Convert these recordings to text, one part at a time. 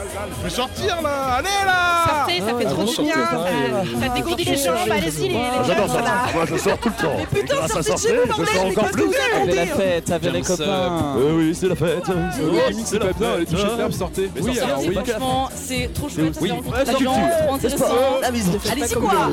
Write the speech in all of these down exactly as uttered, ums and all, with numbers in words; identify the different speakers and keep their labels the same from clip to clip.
Speaker 1: Je vais sortir là. Allez là.
Speaker 2: Sortez, ça fait trop du bien. Ça, ça dégourdit les jambes. Allez-y, les, les
Speaker 1: J'adore
Speaker 2: jeunes,
Speaker 1: ça.
Speaker 2: là.
Speaker 1: Moi je sors tout le temps.
Speaker 3: Mais putain,
Speaker 1: Et grâce à
Speaker 3: sortez de
Speaker 1: sortir,
Speaker 3: chez vous,
Speaker 1: je
Speaker 3: bordel,
Speaker 1: sors
Speaker 3: mais
Speaker 1: encore
Speaker 3: qu'est-ce que
Speaker 1: plus.
Speaker 3: vous
Speaker 4: C'est
Speaker 3: racontez
Speaker 4: la fête avec les copains.
Speaker 1: Oui, oui, c'est la fête.
Speaker 5: C'est pas bien, les t-shirts fermes, sortez.
Speaker 4: Oui, alors oui.
Speaker 2: Franchement, c'est trop chouette.
Speaker 4: Oui.
Speaker 2: Vous rencontrez
Speaker 4: Ouais,
Speaker 2: des
Speaker 4: la
Speaker 2: gens,
Speaker 4: culture.
Speaker 2: trop intéressant.
Speaker 3: Allez-y quoi.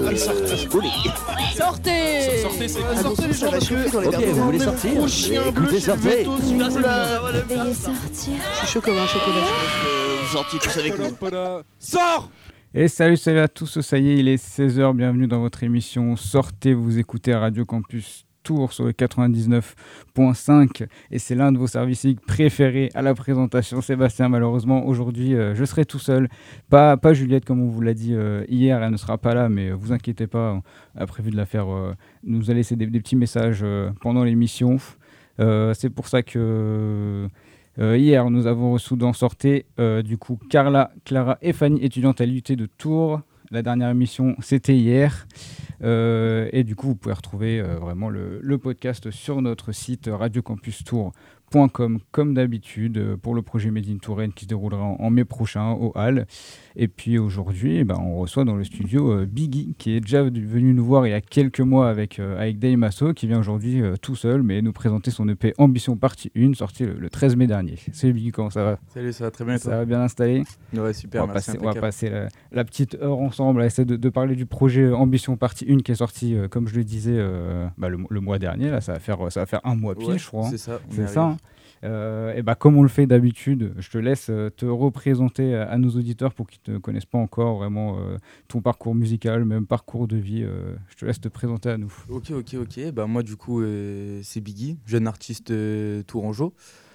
Speaker 2: Sortez.
Speaker 5: Sortez, c'est
Speaker 3: Ah, sortez, ça va chauffer dans les
Speaker 6: Ok, vous voulez sortir Écoutez, sortez.
Speaker 7: Veuillez sortir.
Speaker 3: Je suis chaud comme un chocolat.
Speaker 6: Vous sortiez tous avec nous.
Speaker 5: Sors.
Speaker 8: Et salut, salut à tous, ça y est, il est seize heures, bienvenue dans votre émission Sortez, vous écoutez à Radio Campus Tours sur le quatre-vingt-dix-neuf virgule cinq et c'est l'un de vos services civiques préférés à la présentation. Sébastien, malheureusement, aujourd'hui, euh, je serai tout seul. Pas, pas Juliette, comme on vous l'a dit euh, hier, elle ne sera pas là, mais euh, vous inquiétez pas, on a prévu de la faire, euh, nous a laissé des, des petits messages euh, pendant l'émission. Euh, c'est pour ça que... Euh, hier, nous avons reçu dans Sortez, euh, du coup, Carla, Clara et Fanny, étudiantes à l'U T de Tours. La dernière émission, c'était hier. Euh, et du coup, vous pouvez retrouver euh, vraiment le, le podcast sur notre site radio campus tours point com, comme d'habitude, euh, pour le projet Made in Touraine qui se déroulera en, en mai prochain au Halles. Et puis aujourd'hui, eh ben, on reçoit dans le studio euh, Biggie, qui est déjà venu nous voir il y a quelques mois avec, euh, avec Dave Masso, qui vient aujourd'hui euh, tout seul, mais nous présenter son E P Ambition Partie un, sorti le, le treize mai dernier. Salut Biggie, comment ça va?
Speaker 9: Salut, ça va très bien et toi?
Speaker 8: Ça va bien installé?
Speaker 9: Ouais, super,
Speaker 8: on va
Speaker 9: merci.
Speaker 8: passer, on va passer la, la petite heure ensemble à essayer de, de parler du projet Ambition Partie un qui est sorti, euh, comme je le disais, euh, bah, le, le mois dernier. Là, ça va faire, ça va faire un mois pile,
Speaker 9: Ouais,
Speaker 8: je crois.
Speaker 9: c'est ça.
Speaker 8: C'est ça. Hein. Euh, et bah, comme on le fait d'habitude, je te laisse euh, te représenter à, à nos auditeurs pour qu'ils ne te connaissent pas encore vraiment euh, ton parcours musical, même parcours de vie. Euh, je te laisse te présenter à nous.
Speaker 9: Ok, ok, ok. Bah, moi, du coup, euh, c'est Biggie, jeune artiste euh, tourangeau.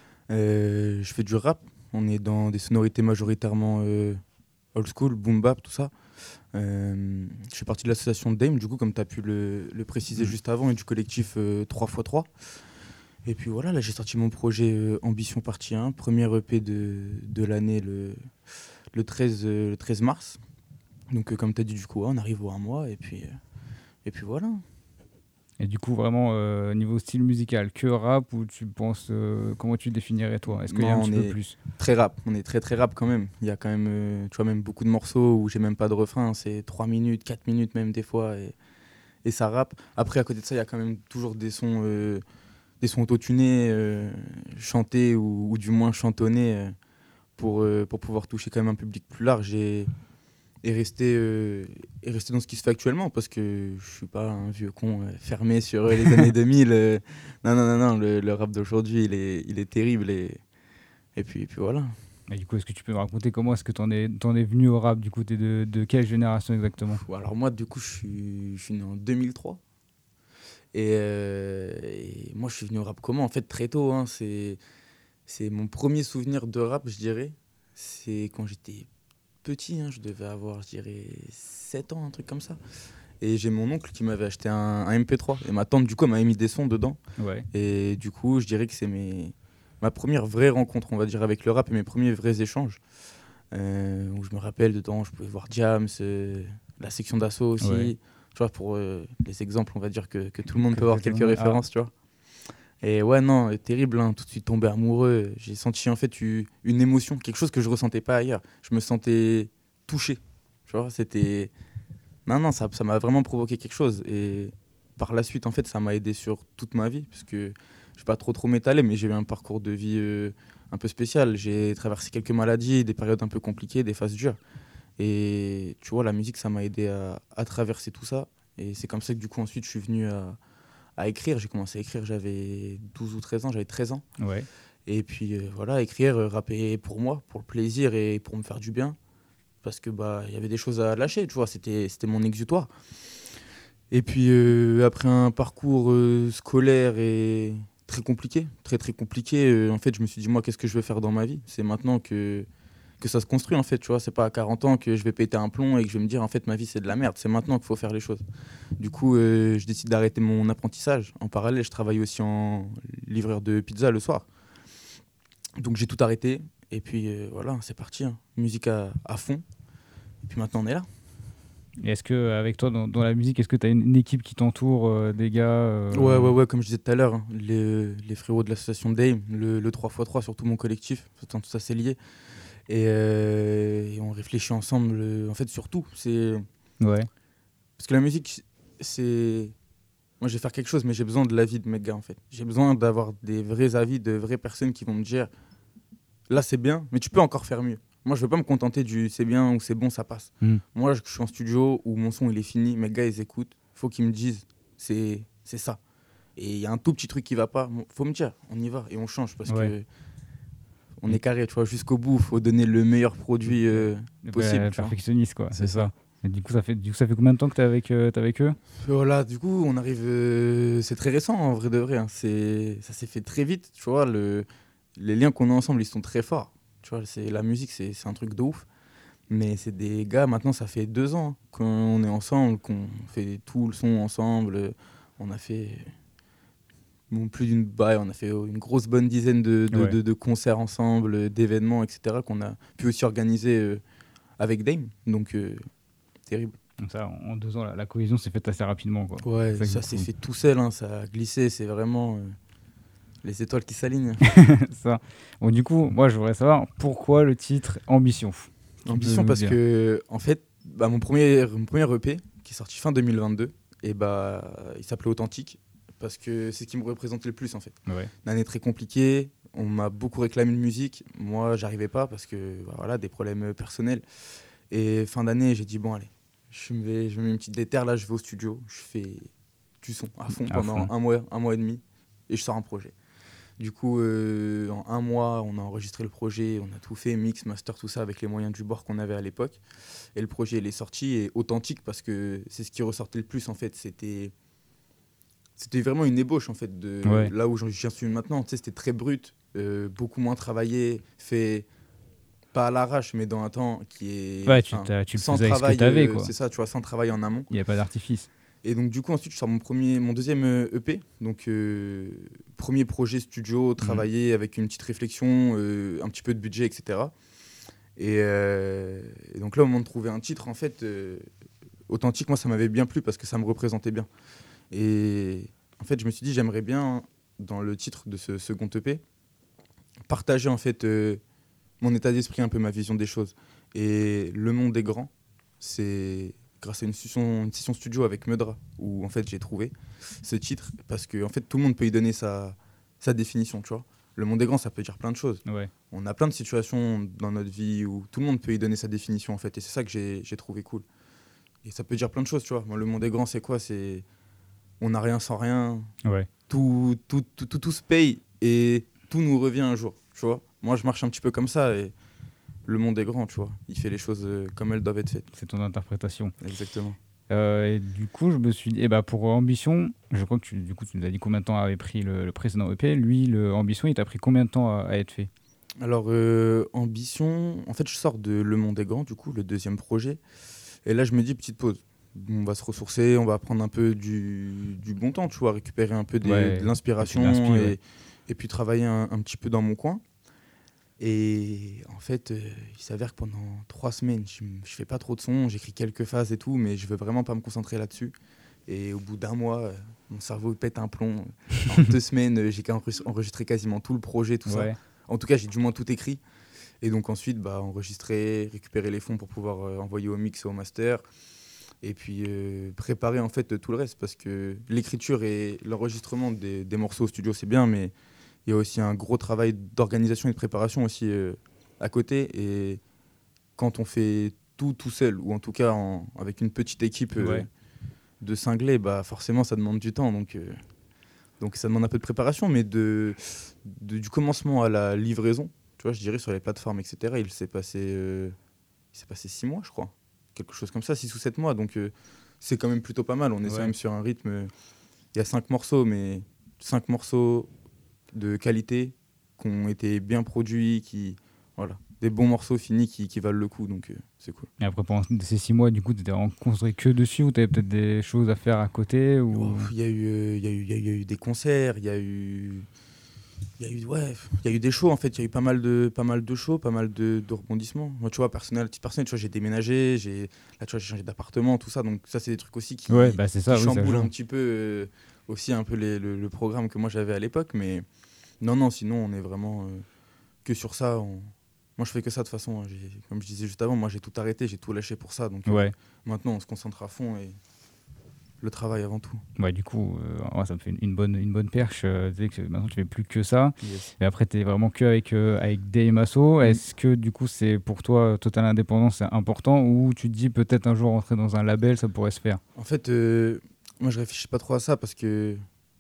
Speaker 9: Euh, je fais du rap. On est dans des sonorités majoritairement euh, old school, boom bap, tout ça. Euh, je fais partie de l'association Dame, du coup, comme tu as pu le, le préciser mmh. juste avant, et du collectif euh, trois fois trois. Et puis voilà, là j'ai sorti mon projet euh, Ambition Partie un, premier E P de, de l'année le, le, treize, euh, le treize mars. Donc euh, comme tu as dit, du coup, ouais, on arrive au un mois et puis, euh, et puis voilà.
Speaker 8: Et du coup, vraiment, euh, niveau style musical, que rap ou tu penses, euh, comment tu le définirais toi? Est-ce qu'il y a un petit peu plus?
Speaker 9: Très rap, on est très très rap quand même. Il y a quand même, euh, tu vois, même beaucoup de morceaux où j'ai même pas de refrain, c'est trois minutes, quatre minutes même des fois et, et ça rappe. Après, à côté de ça, il y a quand même toujours des sons... Euh, des sons autotunés, euh, chantés ou, ou du moins chantonnés euh, pour, euh, pour pouvoir toucher quand même un public plus large et, et, rester, euh, et rester dans ce qui se fait actuellement parce que je suis pas un vieux con euh, fermé sur euh, les années deux mille. Euh, non, non, non, non, le, le rap d'aujourd'hui, il est, il est terrible et, et, puis, et puis voilà.
Speaker 8: Et du coup, est-ce que tu peux me raconter comment est-ce que tu en es, t'en es venu au rap? Du coup, tu es de, de quelle génération exactement?
Speaker 9: Alors moi, du coup, je suis, je suis né en deux mille trois. Et, euh, et moi, je suis venu au rap comment? En fait, très tôt. Hein, c'est, c'est mon premier souvenir de rap, je dirais. C'est quand j'étais petit. Hein, je devais avoir, je dirais, sept ans, un truc comme ça. Et j'ai mon oncle qui m'avait acheté un, un M P trois. Et ma tante, du coup, m'avait mis des sons dedans.
Speaker 8: Ouais.
Speaker 9: Et du coup, je dirais que c'est mes, ma première vraie rencontre, on va dire, avec le rap et mes premiers vrais échanges. Euh, où je me rappelle, dedans, je pouvais voir Diams, euh, la section d'assaut aussi. Ouais. Tu vois, pour euh, les exemples, on va dire que, que tout le monde que peut avoir quelques monde... références, ah. tu vois. Et ouais, non, terrible, hein, tout de suite tombé amoureux. J'ai senti en fait une émotion, quelque chose que je ressentais pas ailleurs. Je me sentais touché, tu vois, c'était... Non, non, ça, ça m'a vraiment provoqué quelque chose. Et par la suite, en fait, ça m'a aidé sur toute ma vie, parce que je vais pas trop trop m'étaler, mais j'ai eu un parcours de vie euh, un peu spécial. J'ai traversé quelques maladies, des périodes un peu compliquées, des phases dures. Et tu vois, la musique, ça m'a aidé à, à traverser tout ça. Et c'est comme ça que du coup, ensuite, je suis venu à, à écrire. J'ai commencé à écrire, j'avais douze ou treize ans, j'avais treize ans.
Speaker 8: Ouais.
Speaker 9: Et puis euh, voilà, écrire, euh, rapper pour moi, pour le plaisir et pour me faire du bien. Parce que bah, y avait des choses à lâcher, tu vois, c'était, c'était mon exutoire. Et puis euh, après un parcours euh, scolaire et très compliqué, très très compliqué, euh, en fait, je me suis dit, moi, qu'est-ce que je veux faire dans ma vie? C'est maintenant que... que ça se construit en fait, tu vois, c'est pas à quarante ans que je vais péter un plomb et que je vais me dire en fait ma vie c'est de la merde, c'est maintenant qu'il faut faire les choses. Du coup, euh, je décide d'arrêter mon apprentissage. En parallèle, je travaille aussi en livreur de pizza le soir. Donc j'ai tout arrêté et puis euh, voilà, c'est parti, hein. Musique à, à fond. Et puis maintenant on est là.
Speaker 8: Et est-ce que avec toi dans, dans la musique, est-ce que tu as une, une équipe qui t'entoure, euh, des gars euh...
Speaker 9: Ouais, ouais, ouais, comme je disais tout à l'heure, hein, les, les frérots de l'association Dame, le, le trois fois trois, surtout mon collectif, tout ça c'est lié. Et, euh, et on réfléchit ensemble, euh, en fait, sur tout. C'est...
Speaker 8: Ouais.
Speaker 9: Parce que la musique, c'est... Moi, je vais faire quelque chose, mais j'ai besoin de l'avis de mes gars, en fait. J'ai besoin d'avoir des vrais avis de vraies personnes qui vont me dire « Là, c'est bien, mais tu peux encore faire mieux. » Moi, je ne veux pas me contenter du « c'est bien » ou « c'est bon, ça passe
Speaker 8: Mm. ».
Speaker 9: Moi, je suis en studio où mon son, il est fini. Mes gars, ils écoutent. Il faut qu'ils me disent « c'est c'est ça ». Et il y a un tout petit truc qui ne va pas. Il faut me dire « on y va » et on change parce
Speaker 8: Ouais.
Speaker 9: que on est carré, tu vois, jusqu'au bout. Il faut donner le meilleur produit euh, possible.
Speaker 8: Ouais,
Speaker 9: tu vois.
Speaker 8: perfectionniste, quoi.
Speaker 9: C'est
Speaker 8: C'est ça. Et du coup, ça fait, du coup, ça fait combien de temps que t'es avec, euh, t'es avec eux?
Speaker 9: Voilà, du coup, on arrive. euh, c'est très récent, en vrai de vrai. hein. C'est, ça s'est fait très vite, tu vois. Le, les liens qu'on a ensemble, ils sont très forts. Tu vois, c'est, la musique, c'est, c'est un truc de ouf. Mais c'est des gars, maintenant, ça fait deux ans hein, qu'on est ensemble, qu'on fait tout le son ensemble. On a fait. Bon, plus d'une. Bah, on a fait une grosse bonne dizaine de, de,
Speaker 8: Ouais.
Speaker 9: de, de concerts ensemble, d'événements, et cetera, qu'on a pu aussi organiser euh, avec Dame. Donc, euh, terrible.
Speaker 8: Donc ça, en deux ans, la, la cohésion s'est faite assez rapidement, quoi.
Speaker 9: Ouais,
Speaker 8: C'est ça qui
Speaker 9: ça
Speaker 8: est
Speaker 9: s'est
Speaker 8: cool.
Speaker 9: fait tout seul, hein, ça a glissé, c'est vraiment euh, les étoiles qui s'alignent.
Speaker 8: Ça. Bon, du coup, moi, je voudrais savoir pourquoi le titre Ambition. Tu peux
Speaker 9: Ambition
Speaker 8: nous
Speaker 9: parce
Speaker 8: dire.
Speaker 9: que, en fait, bah, mon, premier, mon premier E P, qui est sorti fin deux mille vingt-deux, et bah, il s'appelait Authentique, parce que c'est ce qui me représentait le plus, en fait.
Speaker 8: Ouais.
Speaker 9: Une année très compliquée, on m'a beaucoup réclamé de musique, moi, j'arrivais pas, parce que, bah, voilà, des problèmes personnels. Et fin d'année, j'ai dit, bon, allez, je me, vais, je me mets une petite déterre, là, je vais au studio, je fais du son à fond
Speaker 8: À
Speaker 9: pendant
Speaker 8: fond.
Speaker 9: un mois, un mois et demi, et je sors un projet. Du coup, euh, en un mois, on a enregistré le projet, on a tout fait, mix, master, tout ça, avec les moyens du bord qu'on avait à l'époque. Et le projet, il est sorti, et authentique, parce que c'est ce qui ressortait le plus, en fait. C'était, c'était vraiment une ébauche, en fait, de
Speaker 8: Ouais.
Speaker 9: là où j'en j'en suis maintenant. Tu sais, c'était très brut, euh, beaucoup moins travaillé, fait pas à l'arrache, mais dans un temps qui est...
Speaker 8: Ouais, tu,
Speaker 9: enfin,
Speaker 8: t'as- tu le
Speaker 9: sans
Speaker 8: faisais avec ce que
Speaker 9: travail,
Speaker 8: t'avais,
Speaker 9: euh,
Speaker 8: quoi.
Speaker 9: c'est ça, tu vois, sans travail en amont.
Speaker 8: Il n'y a pas d'artifice.
Speaker 9: Et donc, du coup, ensuite, je sors mon, premier, mon deuxième euh, E P. Donc, euh, premier projet studio, travaillé avec une petite réflexion, euh, un petit peu de budget, et cetera. Et, euh, et donc là, au moment de trouver un titre, en fait, euh, authentique, moi, ça m'avait bien plu parce que ça me représentait bien. Et en fait, je me suis dit, j'aimerais bien, dans le titre de ce second E P, partager, en fait, euh, mon état d'esprit, un peu ma vision des choses. Et Le Monde est grand, c'est grâce à une session, une session studio avec Meudra, où en fait j'ai trouvé ce titre, parce que en fait tout le monde peut y donner sa, sa définition, tu vois. Le monde est grand, ça peut dire plein de choses.
Speaker 8: Ouais.
Speaker 9: On a plein de situations dans notre vie où tout le monde peut y donner sa définition, en fait, et c'est ça que j'ai, j'ai trouvé cool. Et ça peut dire plein de choses, tu vois. Moi, le monde est grand, c'est quoi? C'est on n'a rien sans rien,
Speaker 8: Ouais.
Speaker 9: tout, tout, tout, tout, tout se paye, et tout nous revient un jour, tu vois. Moi, je marche un petit peu comme ça, et le monde est grand, tu vois. Il fait les choses euh, comme elles doivent être faites.
Speaker 8: C'est ton interprétation.
Speaker 9: Exactement.
Speaker 8: Euh, et du coup, je me suis dit, eh ben, pour Ambition, je crois que tu, du coup, tu nous as dit combien de temps avait pris le, le précédent E P. Lui, le Ambition, il t'a pris combien de temps à, à être fait?
Speaker 9: Alors, euh, Ambition, en fait, je sors de Le Monde est grand, du coup, le deuxième projet. Et là, je me dis, petite pause. On va se ressourcer, on va prendre un peu du, du bon temps, tu vois, récupérer un peu des,
Speaker 8: Ouais,
Speaker 9: de l'inspiration
Speaker 8: de l'inspi,
Speaker 9: et,
Speaker 8: ouais.
Speaker 9: et puis travailler un, un petit peu dans mon coin. Et en fait, euh, il s'avère que pendant trois semaines, je, m- je fais pas trop de son, j'écris quelques phases et tout, mais je veux vraiment pas me concentrer là-dessus. Et au bout d'un mois, euh, mon cerveau pète un plomb. En deux semaines, euh, j'ai enregistré enregistré quasiment tout le projet, tout ça.
Speaker 8: Ouais.
Speaker 9: En tout cas, j'ai du moins tout écrit. Et donc ensuite, bah, enregistrer, récupérer les fonds pour pouvoir euh, envoyer au mix et au master. Et puis euh, préparer en fait tout le reste. Parce que l'écriture et l'enregistrement des, des morceaux au studio, c'est bien, mais il y a aussi un gros travail d'organisation et de préparation aussi euh, à côté. Et quand on fait tout tout seul, ou en tout cas en- avec une petite équipe euh,
Speaker 8: Ouais.
Speaker 9: de cinglés, bah, forcément ça demande du temps. Donc, euh, donc ça demande un peu de préparation, mais de, de- du commencement à la livraison, tu vois, je dirais sur les plateformes, et cetera, il s'est passé, euh, il s'est passé six mois, je crois. Quelque chose comme ça, six ou sept mois. Donc euh, c'est quand même plutôt pas mal. On est
Speaker 8: Ouais.
Speaker 9: quand même sur un rythme. euh, Il y a cinq morceaux, mais cinq morceaux de qualité qui ont été bien produits, qui, voilà, des bons morceaux finis qui, qui valent le coup. Donc euh, c'est cool.
Speaker 8: Et après, pendant ces six mois, du coup, tu étais concentré que dessus ou tu avais peut-être des choses à faire à côté ou...
Speaker 9: Oh, Il y a eu, euh, il y a eu, il y a eu- il y a eu des concerts, il y a eu, il y a eu, ouais, il y a eu des shows en fait. Il y a eu pas mal de, pas mal de shows, pas mal de, de rebondissements. Moi, tu vois, personnel, petite personnel, tu vois, j'ai déménagé, j'ai, là, tu vois, j'ai changé d'appartement, tout ça. Donc ça, c'est des trucs aussi qui,
Speaker 8: Ouais, bah c'est ça,
Speaker 9: qui
Speaker 8: oui, ça
Speaker 9: chamboulent
Speaker 8: joue.
Speaker 9: un petit peu euh, aussi un peu les- le, le programme que moi j'avais à l'époque. Mais non, non, sinon, on est vraiment euh, que sur ça. On, moi, je fais que ça de toute façon. J'ai, comme je disais juste avant, moi, j'ai tout arrêté, j'ai tout lâché pour ça. Donc
Speaker 8: Ouais.
Speaker 9: euh, maintenant, on se concentre à fond et le travail avant tout.
Speaker 8: Ouais, du coup, euh, ouais, ça me fait une, une bonne, une bonne perche. Euh, tu sais que maintenant, tu fais plus que ça.
Speaker 9: Yes.
Speaker 8: Et après, tu es vraiment que avec, euh, avec Day Masso.
Speaker 9: Mm.
Speaker 8: Est-ce que du coup, c'est pour toi, totale indépendance, c'est important ou tu te dis peut-être un jour rentrer dans un label, ça pourrait se faire?
Speaker 9: En fait, euh, moi, je réfléchis pas trop à ça parce que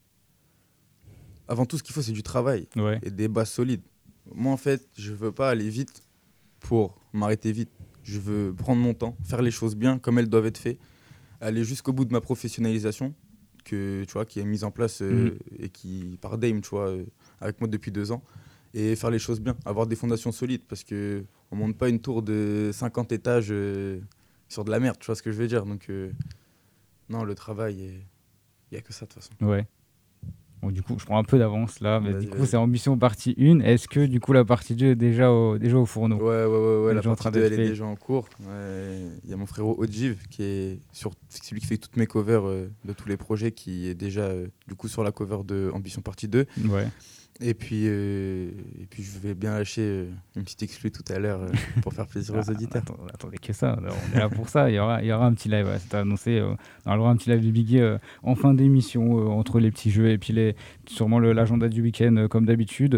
Speaker 9: avant tout, ce qu'il faut, c'est du travail
Speaker 8: Ouais.
Speaker 9: et des bases solides. Moi, en fait, je veux pas aller vite pour m'arrêter vite. Je veux prendre mon temps, faire les choses bien comme elles doivent être faites, aller jusqu'au bout de ma professionnalisation que tu vois qui est mise en place euh,
Speaker 8: Mhm.
Speaker 9: et qui par Dame, tu vois, euh, avec moi depuis deux ans, et faire les choses bien, avoir des fondations solides parce que on monte pas une tour de cinquante étages euh, sur de la merde, tu vois ce que je veux dire. Donc euh, non, le travail, il y a que ça de toute façon.
Speaker 8: Ouais. Bon, du coup, je prends un peu d'avance là. Mais
Speaker 9: Vas-y,
Speaker 8: du coup,
Speaker 9: vas-y.
Speaker 8: c'est Ambition partie un. Est-ce que du coup, la partie deux est déjà au, déjà au fourneau?
Speaker 9: Ouais, ouais, ouais, ouais,
Speaker 8: Elle est
Speaker 9: la
Speaker 8: déjà en
Speaker 9: partie
Speaker 8: train
Speaker 9: deux,
Speaker 8: d'être
Speaker 9: elle est
Speaker 8: faite.
Speaker 9: déjà en cours. Ouais, il y a mon frérot Ojiv qui est sur, c'est celui qui fait toutes mes covers euh, de tous les projets, qui est déjà euh, du coup sur la cover de Ambition partie deux.
Speaker 8: Ouais.
Speaker 9: Et puis, euh, et puis je vais bien lâcher euh, une petite exclue tout à l'heure euh, pour faire plaisir aux
Speaker 8: Ah,
Speaker 9: auditeurs.
Speaker 8: attends- attendez que ça, alors, on est là pour ça. Il y aura, il y aura un petit live, ouais, c'est annoncé. Euh, on aura un petit live de Biggie euh, en fin d'émission, euh, entre les petits jeux et puis les, sûrement le- l'agenda du week-end, euh, comme d'habitude.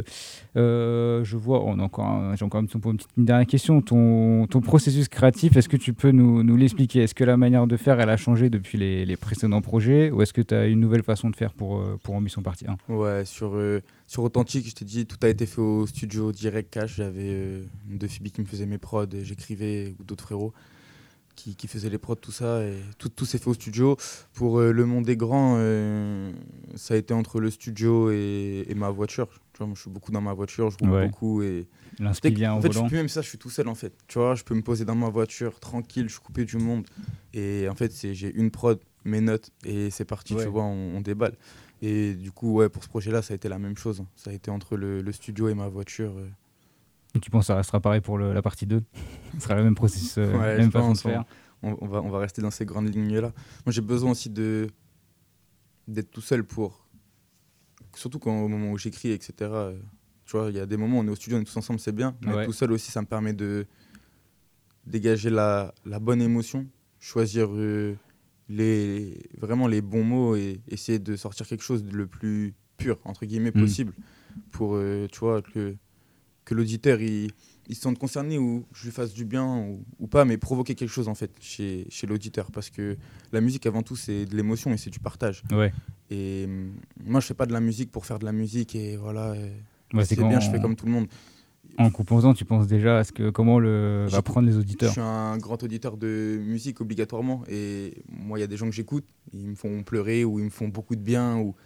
Speaker 8: Euh, je vois, on a encore, un- j'ai encore une, une petite une dernière question. Ton, ton processus créatif, est-ce que tu peux nous, nous l'expliquer? Est-ce que la manière de faire, elle a changé depuis les, les précédents projets ou est-ce que tu as une nouvelle façon de faire pour, euh, pour Ambition partie un?
Speaker 9: Ouais, sur, euh, sur Authentique, je t'ai dit, tout a été fait au studio Direct Cash. J'avais euh, deux filles qui me faisaient mes prods, et j'écrivais, ou d'autres frérots qui, qui faisaient les prods, tout ça. Et tout, tout s'est fait au studio. Pour euh, Le Monde des Grands, euh, ça a été entre le studio et, et ma voiture. Tu vois, moi, je suis beaucoup dans ma voiture, je roule
Speaker 8: Ouais.
Speaker 9: beaucoup. Et...
Speaker 8: L'inspi vient
Speaker 9: En
Speaker 8: au
Speaker 9: fait, je suis
Speaker 8: volant.
Speaker 9: plus même ça, je suis tout seul en fait. Tu vois, je peux me poser dans ma voiture, tranquille, je suis coupé du monde. Et en fait, c'est, j'ai une prod, mes notes, et c'est parti,
Speaker 8: Ouais.
Speaker 9: tu vois, on, on déballe. Et du coup, ouais, pour ce projet-là, ça a été la même chose. hein. Ça a été entre le, le studio et ma voiture. euh.
Speaker 8: Et tu penses que ça restera pareil pour le- la partie deux? Ce sera le même processus, euh,
Speaker 9: Ouais,
Speaker 8: la même
Speaker 9: je
Speaker 8: façon de
Speaker 9: pense,
Speaker 8: faire.
Speaker 9: On, on va, on va rester dans ces grandes lignes-là. Moi, j'ai besoin aussi de, d'être tout seul pour... Surtout quand, au moment où j'écris, et cetera. euh, Tu vois, il y a des moments où on est au studio, on est tous ensemble, c'est bien. Mais
Speaker 8: Ouais.
Speaker 9: être tout seul aussi, ça me permet de dégager la, la bonne émotion, choisir euh, les, vraiment les bons mots et essayer de sortir quelque chose de le plus pur, entre guillemets,
Speaker 8: Mm.
Speaker 9: possible. Pour, euh, tu vois, que, que l'auditeur, il, il se sente concerné ou je lui fasse du bien ou, ou pas, mais provoquer quelque chose, en fait, chez, chez l'auditeur. Parce que la musique, avant tout, c'est de l'émotion et c'est du partage.
Speaker 8: Ouais.
Speaker 9: Et hum, moi, je fais pas de la musique pour faire de la musique et voilà... euh,
Speaker 8: Ouais,
Speaker 9: c'est
Speaker 8: quand
Speaker 9: bien,
Speaker 8: on-
Speaker 9: je fais comme tout le monde.
Speaker 8: En composant, tu penses déjà à ce que, comment le, va
Speaker 9: J'écoute-
Speaker 8: prendre les
Speaker 9: Je
Speaker 8: auditeurs?
Speaker 9: suis un grand auditeur de musique obligatoirement et moi il y a des gens que j'écoute, ils me font pleurer ou ils me font beaucoup de bien ou...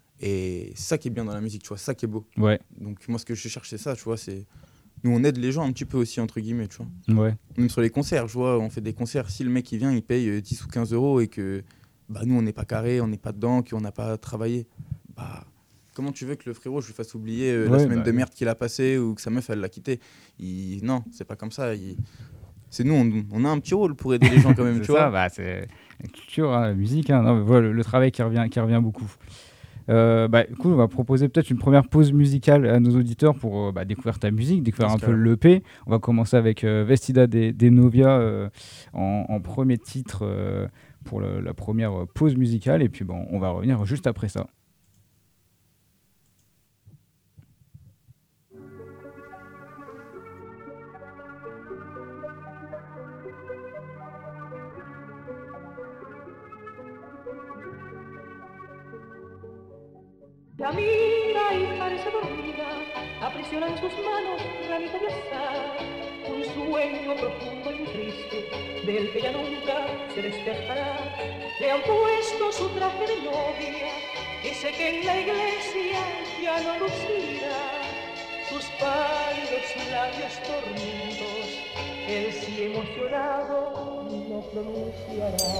Speaker 9: et c'est ça qui est bien dans la musique, tu vois, c'est ça qui est beau.
Speaker 8: Ouais,
Speaker 9: Donc moi ce que je cherche c'est ça, tu vois, c'est nous on aide les gens un petit peu aussi entre guillemets, tu vois.
Speaker 8: ouais.
Speaker 9: Même sur les concerts, je vois, on fait des concerts, si le mec il vient, il paye euh, dix ou quinze euros et que bah nous on n'est pas carré, on n'est pas dedans, qu'on n'a pas travaillé, bah comment tu veux que le frérot je lui fasse oublier euh, la
Speaker 8: Ouais,
Speaker 9: semaine
Speaker 8: bah
Speaker 9: de
Speaker 8: oui.
Speaker 9: merde qu'il a passée ou que sa meuf elle l'a quitté. Il... Non, c'est pas comme ça. Il... C'est nous, on, on a un petit rôle pour aider les gens quand même,
Speaker 8: C'est
Speaker 9: tu
Speaker 8: ça,
Speaker 9: vois.
Speaker 8: bah, c'est la culture, hein, la musique. Hein. Non, mais voilà, le, le travail qui revient, qui revient beaucoup. Euh, bah, écoute, on va proposer peut-être une première pause musicale à nos auditeurs pour euh, bah, découvrir ta musique, découvrir
Speaker 9: Parce
Speaker 8: un peu
Speaker 9: que-
Speaker 8: l'E P. On va commencer avec euh, Vestida des, des Novia euh, en, en premier titre euh, pour le- la première euh, pause musicale. Et puis bon, on va revenir juste après ça.
Speaker 2: La mira y parece dormida, aprisiona en sus manos ramita de azar, un sueño profundo y triste, del que ya nunca se despertará. Le han puesto su traje de novia, dice que en la iglesia ya no lucirá sus pálidos labios dormidos, él si emocionado no pronunciará.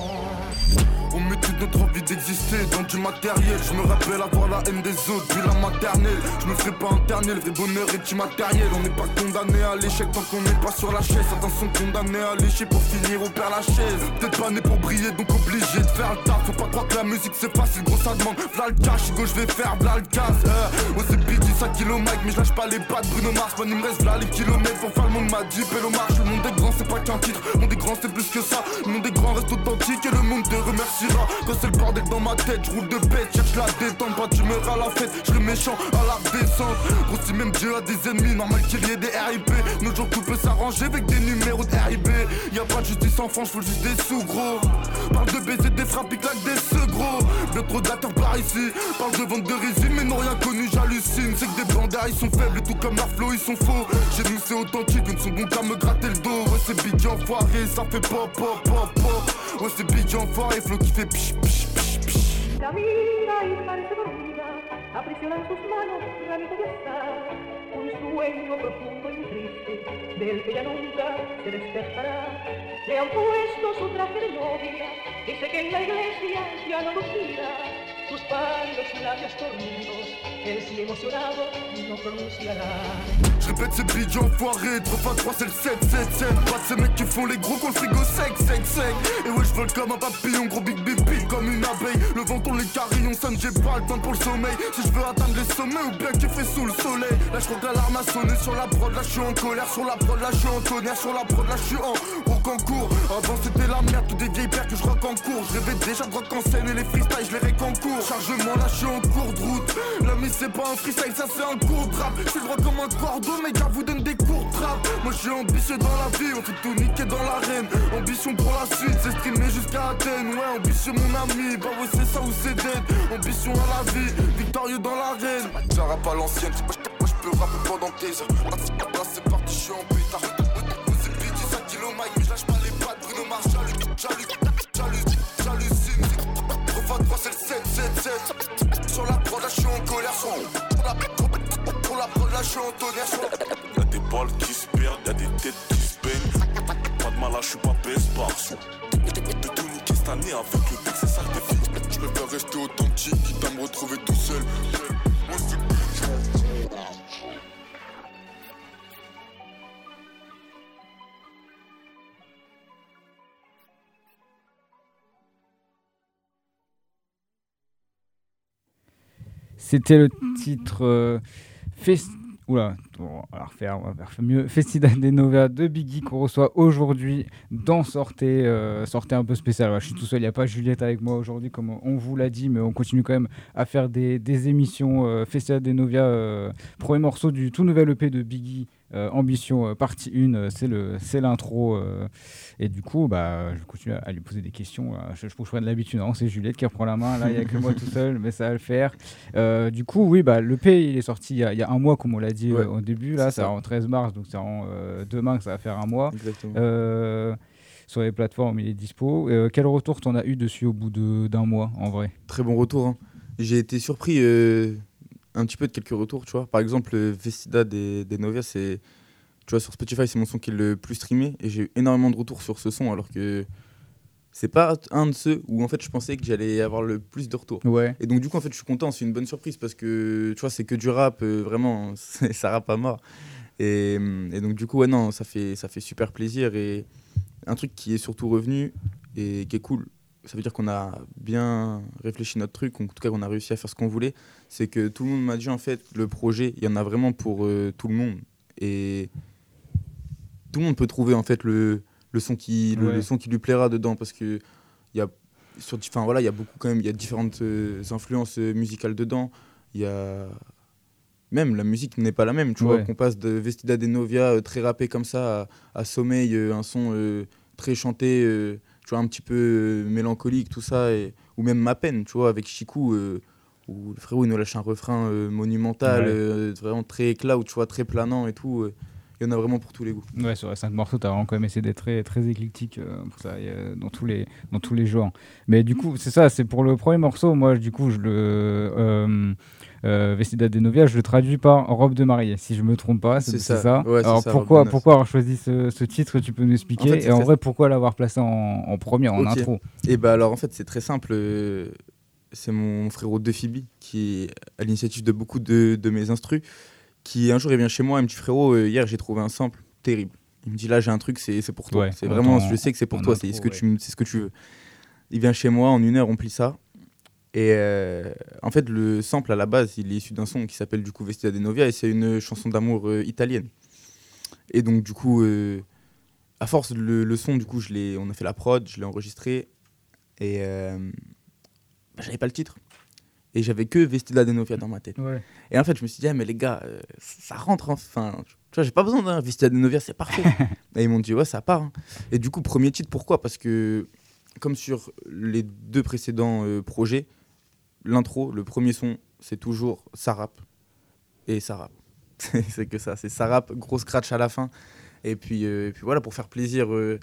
Speaker 10: On m'étude notre envie d'exister dans du matériel. Je me rappelle avoir la haine des autres puis la maternelle. Je me ferai pas interner, le vrai bonheur est immatériel. On n'est pas condamné à l'échec tant qu'on n'est pas sur la chaise. Certains sont condamnés à lécher pour finir au père Lachaise. Peut-être pas né pour briller donc obligé de faire le taf. Faut pas croire que la musique c'est facile, gros ça demande v'là le cash, go je vais faire v'là le casse. euh, On s'est pidi cinq kilomètres mais je lâche pas les pattes Bruno Mars. Man il me reste v'là les kilomètres pour faire le monde m'a dit pélo marche. Le monde est grand c'est pas qu'un titre, le monde est grand c'est plus que ça. Le monde est grand reste authentique et le monde te remercie. Quand c'est le bordel dans ma tête, je roule de bête, cherche la détente, pas d'humeur à la fête, je serai méchant à la descente. Gros si même Dieu a des ennemis, normal qu'il y ait des R I P. Nos jours tout peut s'arranger avec des numéros de R I B. Y'a pas de justice en France, faut juste des sous gros. Parle de baiser des frappes, claque des seux gros. Bien trop d'acteurs par ici, parle de vente de résine mais n'ont rien connu, j'hallucine. C'est que des bandards ils sont faibles et tout comme leur flow ils sont faux. Chez nous c'est authentique, ils ne sont bons qu'à me gratter le dos. Ouais c'est big enfoiré, ça fait pop pop pop pop. Ouais c'est big enfoiré, flow qui fait psh psh psh psh.
Speaker 2: Camina y parece dormida, aprisiona en sus manos granito de azar, un sueño profundo y triste, del que ya nunca se despertará. Le han puesto su traje de novia, dice que en la iglesia ya no lucirá, sus pálidos labios dormidos, él si emocionado no pronunciará.
Speaker 10: Je répète ces bidjs enfoirés, trois fois trois c'est le sept sept sept. Pas de ces mecs qui font les gros qu'on le frigo sec sec sec. Et ouais je vole comme un papillon, gros big big big comme une abeille. Le vent tourne les carillons, sonne, j'ai pas le temps pour le sommeil. Si je veux atteindre les sommets ou bien kiffer sous le soleil. Là je crois que l'alarme a sonné sur la prod, là je suis en colère. Sur la prod, là je suis en tonnerre, sur la prod, là je suis en rock en cours. Avant c'était la merde, tout des vieilles paires que je rock en cours. Je rêvais déjà de rock en scène et les freestyles je les réconcours. Chargement là je suis en cours de route. Là mais c'est pas un freestyle, ça c'est un cours de rap. Je suis droit comme un cordeau, mais gars vous donne des cours de rap. Moi je suis ambitieux dans la vie, on fait tout niquer dans l'arène. Ambition pour la suite, c'est streamer jusqu'à Athènes. Ouais ambitieux mon ami, bah ouais c'est ça ou c'est dead. Ambition à la vie, victorieux dans l'arène. Ça rap à l'ancienne, moi je peux rapper pendant des heures. Là c'est parti, je suis en pétard. C'est pidi cinq kilomètres, mais je lâche pas les pattes. Bruno Mars, j'hallucine, j'hallucine. trois fois trois c'est le sept sept sept. Sur la prod là je suis en colère. Sur la Pour la prod là je suis en tonnerre. Sur la... Y'a des balles qui se perdent, y'a des têtes qui se baignent. Pas de mal là je suis pas baisse par de tout niquer cette année avec le bec c'est ça le défi. Je préfère rester authentique quitte à me retrouver tout seul. Moi c'est
Speaker 8: C'était le titre euh, Fest... Oula, on va refaire, on va faire mieux. Festida de Novia de Biggie qu'on reçoit aujourd'hui dans Sortez, euh, Sortez un peu spécial. Voilà, je suis tout seul, il n'y a pas Juliette avec moi aujourd'hui comme on vous l'a dit, mais on continue quand même à faire des, des émissions. Euh, Festida de Novia, euh, premier morceau du tout nouvel E P de Biggie. Euh, Ambition euh, partie un, euh, c'est, le, c'est l'intro euh, et du coup bah, je vais continuer à, à lui poser des questions. Je, je trouve que de l'habitude, non, c'est Juliette qui reprend la main, là il n'y a que moi tout seul mais ça va le faire. Euh, du coup oui, bah, l'E P il est sorti il y, a, il y a un mois comme on l'a dit ouais, euh, au début, là c'est ça en treize mars donc c'est en euh, demain que ça va faire un mois. Euh, sur les plateformes il est dispo. Euh, quel retour t'en as eu dessus au bout de, d'un mois en vrai?
Speaker 9: Très bon retour, hein. J'ai été surpris euh... un petit peu de quelques retours, tu vois. Par exemple, Vestida des, des Novia, c'est, tu vois, sur Spotify, c'est mon son qui est le plus streamé et j'ai eu énormément de retours sur ce son alors que c'est pas un de ceux où en fait je pensais que j'allais avoir le plus de retours.
Speaker 8: Ouais.
Speaker 9: Et donc du coup en fait je suis content, c'est une bonne surprise parce que tu vois c'est que du rap, euh, vraiment ça rappe à mort. Et, et donc du coup ouais non ça fait ça fait super plaisir et un truc qui est surtout revenu et qui est cool. Ça veut dire qu'on a bien réfléchi notre truc, en tout cas qu'on a réussi à faire ce qu'on voulait. C'est que tout le monde m'a dit en fait le projet, il y en a vraiment pour euh, tout le monde et tout le monde peut trouver en fait le le son qui le, ouais. le son qui lui plaira dedans parce que il y a sur enfin voilà il y a beaucoup quand même il y a différentes euh, influences euh, musicales dedans. Il y a même la musique n'est pas la même, tu ouais. vois, qu'on passe de Vestida des Novia euh, très rappé comme ça à, à Sommeil, euh, un son euh, très chanté. Euh, tu vois, un petit peu euh, mélancolique, tout ça, et, ou même Ma Peine, tu vois, avec Chikou, euh, où le frérot il nous lâche un refrain euh, monumental, ouais. euh, vraiment très éclat, ou tu vois, très planant et tout. Euh, il y en a vraiment pour tous les goûts.
Speaker 8: Ouais, sur les cinq morceaux, tu as vraiment quand même essayé d'être très, très éclectique euh, pour ça, euh, dans, tous les, dans tous les genres. Mais du coup, c'est ça, c'est pour le premier morceau, moi, du coup, je le... Euh, euh, Vestida de Novia, je le traduis par robe de mariée, si je me trompe pas, c'est,
Speaker 9: C'est
Speaker 8: c'est
Speaker 9: ça.
Speaker 8: ça.
Speaker 9: Ouais, c'est
Speaker 8: Alors
Speaker 9: ça,
Speaker 8: pourquoi,
Speaker 9: robe de noces.
Speaker 8: pourquoi avoir choisi ce, ce titre, tu peux nous expliquer,
Speaker 9: En fait, c'est
Speaker 8: et en
Speaker 9: très-
Speaker 8: vrai, pourquoi l'avoir placé en, en première, en
Speaker 9: Ok.
Speaker 8: intro?
Speaker 9: Et bah alors en fait c'est très simple, euh, c'est mon frérot De Phoebe qui est à l'initiative de beaucoup de, de mes instrus, qui un jour il vient chez moi et me dit frérot euh, hier j'ai trouvé un sample terrible. Il me dit là j'ai un truc c'est, c'est pour toi,
Speaker 8: Ouais,
Speaker 9: c'est
Speaker 8: en-
Speaker 9: vraiment
Speaker 8: en-
Speaker 9: je sais que c'est pour
Speaker 8: en
Speaker 9: toi,
Speaker 8: intro,
Speaker 9: c'est ce que
Speaker 8: ouais.
Speaker 9: tu c'est ce que tu veux. Il vient chez moi en une heure on plie ça et euh, en fait le sample à la base il est issu d'un son qui s'appelle du coup Vestida de Novia et c'est une chanson d'amour euh, italienne. Et donc du coup euh, à force le, le son du coup je l'ai on a fait la prod, je l'ai enregistré. Et euh, bah, j'avais pas le titre. Et j'avais que Vestida de Novia dans ma tête.
Speaker 8: Ouais.
Speaker 9: Et en fait, je me suis dit, ah, mais les gars, euh, ça rentre. Enfin, tu vois, j'ai pas besoin d'un Vestida de Novia, c'est parfait. Et ils m'ont dit, ouais, ça part. Hein. Et du coup, premier titre, pourquoi ? Parce que, comme sur les deux précédents euh, projets, l'intro, le premier son, c'est toujours ça rappe. Et ça rappe. C'est que ça. C'est ça rappe, gros scratch à la fin. Et puis, euh, et puis voilà, pour faire plaisir. Euh,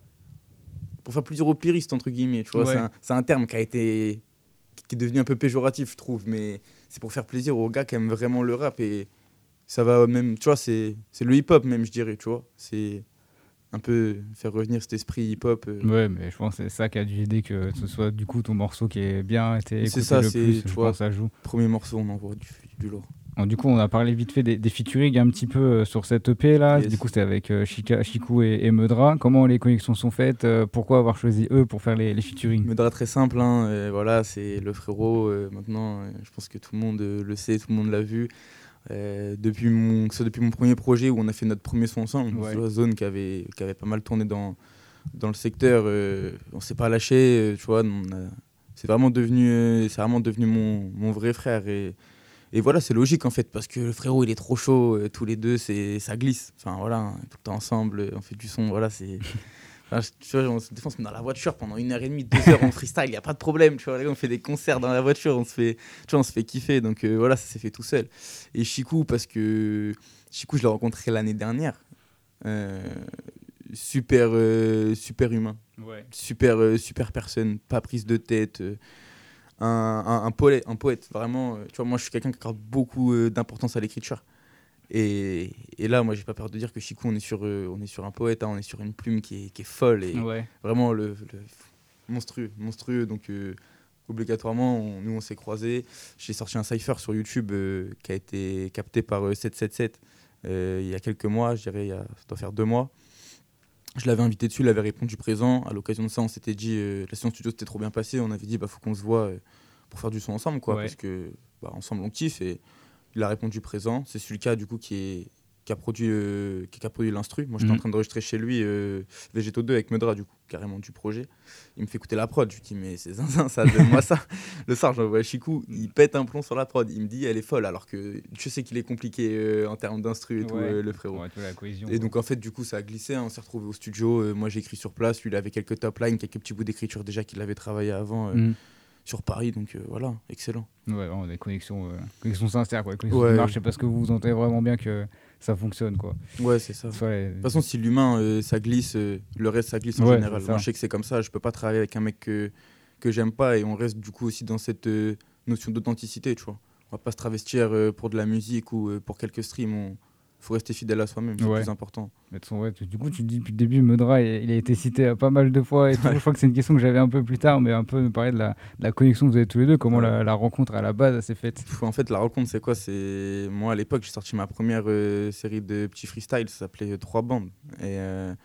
Speaker 9: pour faire plaisir aux puristes, entre guillemets, tu vois,
Speaker 8: Ouais.
Speaker 9: c'est, un, c'est un terme qui a été, qui est devenu un peu péjoratif, je trouve, mais c'est pour faire plaisir aux gars qui aiment vraiment le rap, et ça va même, tu vois, c'est, c'est le hip-hop même, je dirais, tu vois, c'est un peu faire revenir cet esprit hip-hop. euh.
Speaker 8: Ouais, mais je pense que c'est ça qui a dû aider que ce soit du coup ton morceau qui est bien été écouté
Speaker 9: C'est ça,
Speaker 8: le
Speaker 9: c'est,
Speaker 8: plus,
Speaker 9: tu
Speaker 8: je
Speaker 9: vois,
Speaker 8: pense, ça joue.
Speaker 9: premier morceau, on envoie du, du lourd.
Speaker 8: Alors, du coup, on a parlé vite fait des, des featuring un petit peu euh, sur cette E P là.
Speaker 9: Yes.
Speaker 8: Du coup, c'était avec euh, Chika, Chikou et, et Meudra. Comment les connexions sont faites euh, Pourquoi avoir choisi eux pour faire les, les featuring?
Speaker 9: Meudra très simple, hein, euh, voilà, c'est le frérot, euh, maintenant, euh, je pense que tout le monde euh, le sait, tout le monde l'a vu. Euh, depuis, mon, que ce soit depuis mon premier projet où on a fait notre premier son ensemble,
Speaker 8: Ouais.
Speaker 9: sur la zone qui avait, qui avait pas mal tourné dans, dans le secteur, euh, on s'est pas lâché, euh, tu vois, on a- c'est vraiment devenu, euh, c'est vraiment devenu mon, mon vrai frère. Et, et voilà, c'est logique en fait, parce que le frérot il est trop chaud, euh, tous les deux, c'est, ça glisse. Enfin voilà, hein, tout le temps ensemble, euh, on fait du son, voilà, c'est. Enfin, je- tu vois, on, se- des fois on se met dans la voiture pendant une heure et demie, deux heures en freestyle, il n'y a pas de problème, tu vois, les gars, on fait des concerts dans la voiture, on se fait, tu vois, on se fait kiffer, donc euh, voilà, ça s'est fait tout seul. Et Chikou, parce que Chikou, je l'ai rencontré l'année dernière, euh, super, euh, super humain,
Speaker 8: Ouais.
Speaker 9: super, euh, super personne, pas prise de tête, euh, un, un, un poète, un poète, vraiment, euh, tu vois, moi je suis quelqu'un qui accorde beaucoup euh, d'importance à l'écriture. Et, et là, moi, j'ai pas peur de dire que Chikou, on est sur, euh, on est sur un poète, hein, on est sur une plume qui est, qui est folle et
Speaker 8: Ouais.
Speaker 9: vraiment le, le monstrueux, monstrueux. Donc, euh, obligatoirement, on- nous, on s'est croisés. J'ai sorti un cypher sur YouTube euh, qui a été capté par euh, sept cent soixante-dix-sept euh, il y a quelques mois, je dirais, il y a, ça doit faire deux mois. Je l'avais invité dessus, il avait répondu présent. À l'occasion de ça, on s'était dit, euh, la séance studio s'était trop bien passée. On avait dit, bah, faut qu'on se voit euh, pour faire du son ensemble, quoi,
Speaker 8: Ouais.
Speaker 9: parce que bah, ensemble, on kiffe. Et il a répondu présent. C'est celui-là, du coup, qui, est, qui, a produit, euh, qui a produit l'instru. Moi, j'étais
Speaker 8: Mhm.
Speaker 9: en train d'enregistrer chez lui euh, Végétaux deux avec Meudra, du coup, carrément du projet. Il me fait écouter la prod. Je lui dis, mais c'est zinzin, ça, donne-moi ça. Le soir, j'envoie à Chikou, il pète un plomb sur la prod. Il me dit, elle est folle, alors que je sais qu'il est compliqué euh, en termes d'instru et tout,
Speaker 8: Ouais.
Speaker 9: euh, le frérot.
Speaker 8: Ouais, tu vois, la cohésion.
Speaker 9: Et donc en fait du coup ça a glissé, hein, on s'est retrouvé au studio, euh, moi j'ai écrit sur place, lui il avait quelques top lines, quelques petits bouts d'écriture déjà qu'il avait travaillé avant euh,
Speaker 8: Mhm.
Speaker 9: sur Paris, donc euh, voilà, excellent.
Speaker 8: Ouais, vraiment des connexions, euh, connexions sincères, quoi. Des connexions
Speaker 9: Ouais.
Speaker 8: qui marchent, c'est parce que vous vous entendez vraiment bien que ça fonctionne, quoi.
Speaker 9: Ouais c'est ça. De
Speaker 8: Ouais.
Speaker 9: toute façon si l'humain euh, ça glisse, euh, le reste ça glisse en
Speaker 8: Ouais,
Speaker 9: général.
Speaker 8: c'est ça.
Speaker 9: Moi je sais que c'est comme ça, je peux pas travailler avec un mec que, que j'aime pas et on reste du coup aussi dans cette euh, notion d'authenticité, tu vois. On va pas se travestir euh, pour de la musique ou euh, pour quelques streams, on faut rester fidèle à soi-même, c'est
Speaker 8: Ouais.
Speaker 9: le plus important.
Speaker 8: Mais de toute façon, ouais, tu- du coup, tu te dis depuis le début, Meudra, il, il a été cité euh, pas mal de fois et tout. Je crois que c'est une question que j'avais un peu plus tard, mais un peu me parler de la, de la connexion que vous avez tous les deux, comment
Speaker 9: Ouais.
Speaker 8: la, la rencontre à la base elle s'est faite.
Speaker 9: Pff, En fait, la rencontre, c'est quoi? C'est moi à l'époque, j'ai sorti ma première euh, série de petits freestyles, ça s'appelait euh, Trois bandes. Et, euh,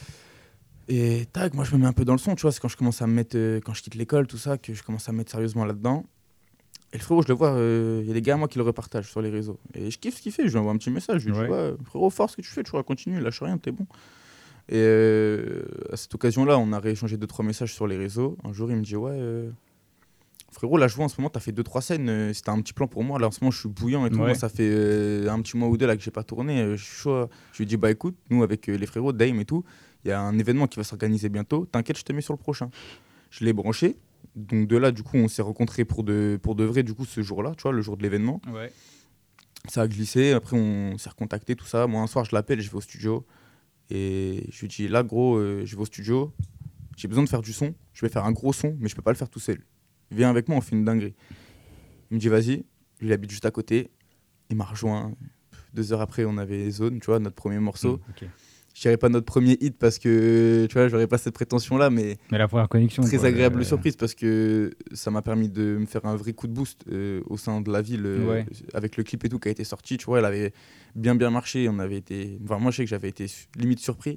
Speaker 9: et tac, moi je me mets un peu dans le son, tu vois, c'est quand je commence à me mettre, euh, quand je quitte l'école, tout ça, que je commence à me mettre sérieusement là-dedans. Et le frérot, je le vois, euh, il y a des gars, moi, qui le repartagent sur les réseaux. Et je kiffe ce qu'il fait, je lui envoie un petit message, je lui dis,
Speaker 8: Ouais.
Speaker 9: ouais, frérot, force ce que tu fais, tu vois, continue, lâche rien, t'es bon. Et euh, à cette occasion-là, on a rééchangé deux, trois messages sur les réseaux. Un jour, il me dit, ouais. euh, Frérot, là, je vois en ce moment, t'as fait deux trois scènes. euh, C'était un petit plan pour moi. Là, en ce moment, je suis bouillant et tout.
Speaker 8: Ouais.
Speaker 9: Moi, ça fait euh, un petit mois ou deux là que j'ai pas tourné. euh, Je suis chaud. Je lui dis, bah écoute, nous, avec euh, les frérots, Dame et tout, il y a un événement qui va s'organiser bientôt. T'inquiète, je te mets sur le prochain. Je l'ai branché. Donc, de là, du coup, on s'est rencontrés pour de, pour de vrai, du coup, ce jour-là, tu vois, le jour de l'événement.
Speaker 8: Ouais.
Speaker 9: ça a glissé. Après, on s'est recontacté, tout ça. Moi, un soir, je l'appelle, je vais au studio. Et je lui dis, là, gros, euh, je vais au studio. J'ai besoin de faire du son. Je vais faire un gros son, mais je peux pas le faire tout seul. Viens avec moi, on fait une dinguerie. Il me dit, vas-y. Il habite juste à côté. Il m'a rejoint. Deux heures après, on avait Zone, tu vois, notre premier morceau. Mmh, okay. Je dirais pas notre premier hit parce que, tu vois, j'aurais pas cette prétention-là, mais...
Speaker 8: Mais la première connexion.
Speaker 9: Très
Speaker 8: quoi,
Speaker 9: agréable
Speaker 8: euh...
Speaker 9: surprise parce que ça m'a permis de me faire un vrai coup de boost euh, au sein de la ville, euh, ouais. avec le clip et tout qui a été sorti, tu vois, elle avait bien bien marché, on avait été... Enfin, moi, je sais que j'avais été limite surpris.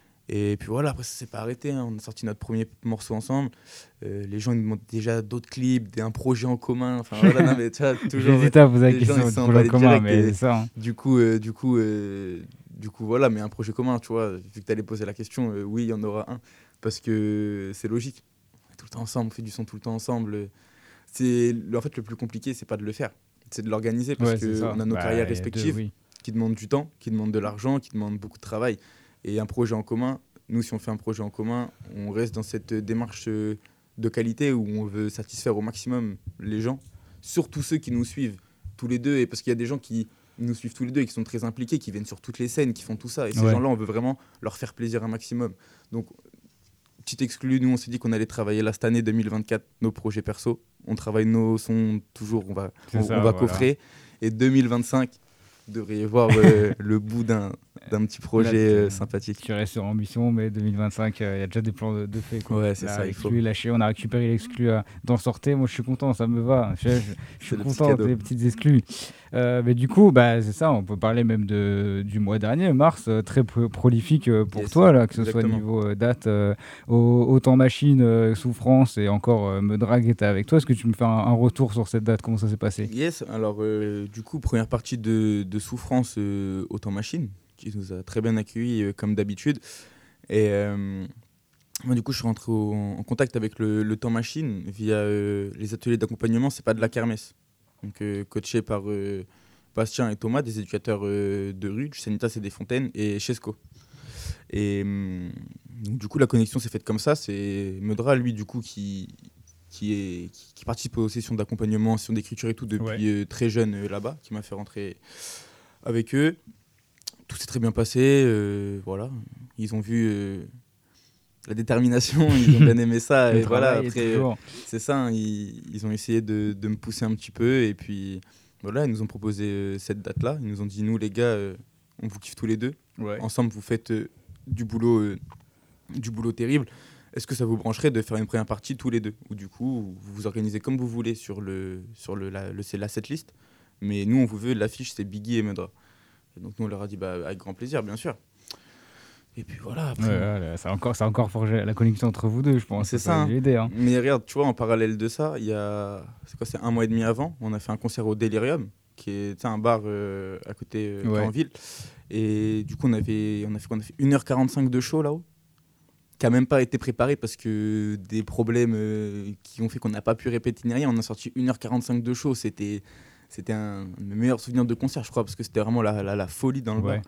Speaker 9: Et puis voilà, après, ça s'est pas arrêté, hein. On a sorti notre premier morceau ensemble. Euh, les gens ils demandent déjà d'autres clips, un projet en commun. Enfin, voilà, non, mais tu vois, toujours...
Speaker 8: J'hésite à vous la question de projet en commun, mais c'est ça. Hein.
Speaker 9: Du coup, euh, du coup... Euh, Du coup, voilà, mais un projet commun, tu vois, vu que tu allais poser la question, euh, oui, il y en aura un, parce que c'est logique. On est tout le temps ensemble, on fait du son tout le temps ensemble. C'est, en fait, le plus compliqué, c'est pas de le faire, c'est de l'organiser, parce ouais, qu'on a nos bah, carrières respectives deux, oui. qui demandent du temps, qui demandent de l'argent, qui demandent beaucoup de travail. Et un projet en commun, nous, si on fait un projet en commun, on reste dans cette démarche de qualité où on veut satisfaire au maximum les gens, surtout ceux qui nous suivent tous les deux, et parce qu'il y a des gens qui... nous suivent tous les deux et qui sont très impliqués, qui viennent sur toutes les scènes, qui font tout ça. Et ces ouais. gens-là, on veut vraiment leur faire plaisir un maximum. Donc, petite exclue, nous, on s'est dit qu'on allait travailler là cette année deux mille vingt-quatre, nos projets perso. On travaille nos sons toujours, on va, on, ça, on va voilà. coffrer. Et deux mille vingt-cinq, vous devriez voir euh, le bout d'un, d'un petit projet là, euh, sympathique.
Speaker 8: Tu restes sur ambition, mais deux mille vingt-cinq, il euh, y a déjà des plans de, de fait. Quoi.
Speaker 9: Ouais, c'est là, ça, il faut.
Speaker 8: Lâché, on a récupéré l'exclu euh, dans Sortez. Moi, je suis content, ça me va. Je, je, je suis content des petites exclus. Euh, mais du coup, bah, c'est ça, on peut parler même de, du mois dernier, mars, euh, très pro- prolifique euh, pour yes, toi, là, que ce exactement. soit niveau euh, date, euh, autant Machine, euh, Souffrance et encore euh, Me Drague était avec toi. Est-ce que tu me fais un, un retour sur cette date? Comment ça s'est passé?
Speaker 9: Yes, alors euh, du coup, première partie de, de Souffrance, euh, autant Machine, qui nous a très bien accueillis euh, comme d'habitude. Et euh, moi, du coup, je suis rentré au, en contact avec le, le Temps Machine via euh, les ateliers d'accompagnement, c'est pas de la kermesse. Donc, euh, coaché par euh, Bastien et Thomas, des éducateurs euh, de rue, du Sanitas et des Fontaines, et Chesco. Et euh, donc, du coup, la connexion s'est faite comme ça. C'est Medra, lui, du coup, qui, qui, est, qui, qui participe aux sessions d'accompagnement, sessions d'écriture et tout, depuis ouais. euh, très jeune euh, là-bas, qui m'a fait rentrer avec eux. Tout s'est très bien passé. Euh, voilà. Ils ont vu euh, la détermination, ils ont bien aimé ça. et voilà, après, c'est ça, hein, ils, ils ont essayé de, de me pousser un petit peu. Et puis, voilà, ils nous ont proposé euh, cette date-là. Ils nous ont dit, nous, les gars, euh, on vous kiffe tous les deux. Ouais. Ensemble, vous faites euh, du, boulot, euh, du boulot terrible. Est-ce que ça vous brancherait de faire une première partie tous les deux? Ou du coup, vous vous organisez comme vous voulez sur, le, sur le, la, le, c'est la setlist. Mais nous, on vous veut, l'affiche, c'est Biggie et Medra. Et donc, nous, on leur a dit, bah, avec grand plaisir, bien sûr. Et puis voilà. Après,
Speaker 8: ouais, ouais, ça a encore, ça a encore forgé la connexion entre vous deux, je pense.
Speaker 9: C'est ça. ça hein. L'idée, hein. Mais regarde, tu vois, en parallèle de ça, il y a, c'est quoi, c'est un mois et demi avant, on a fait un concert au Delirium, qui est un bar euh, à côté euh, ouais. en ville. Et du coup, on avait, on a fait, on a fait une heure quarante-cinq de show là-haut, qui n'a même pas été préparé parce que des problèmes euh, qui ont fait qu'on n'a pas pu répéter ni rien. On a sorti une heure quarante-cinq de show. C'était, c'était un de mes meilleurs souvenirs de concert, je crois, parce que c'était vraiment la, la, la folie dans le ouais. bar.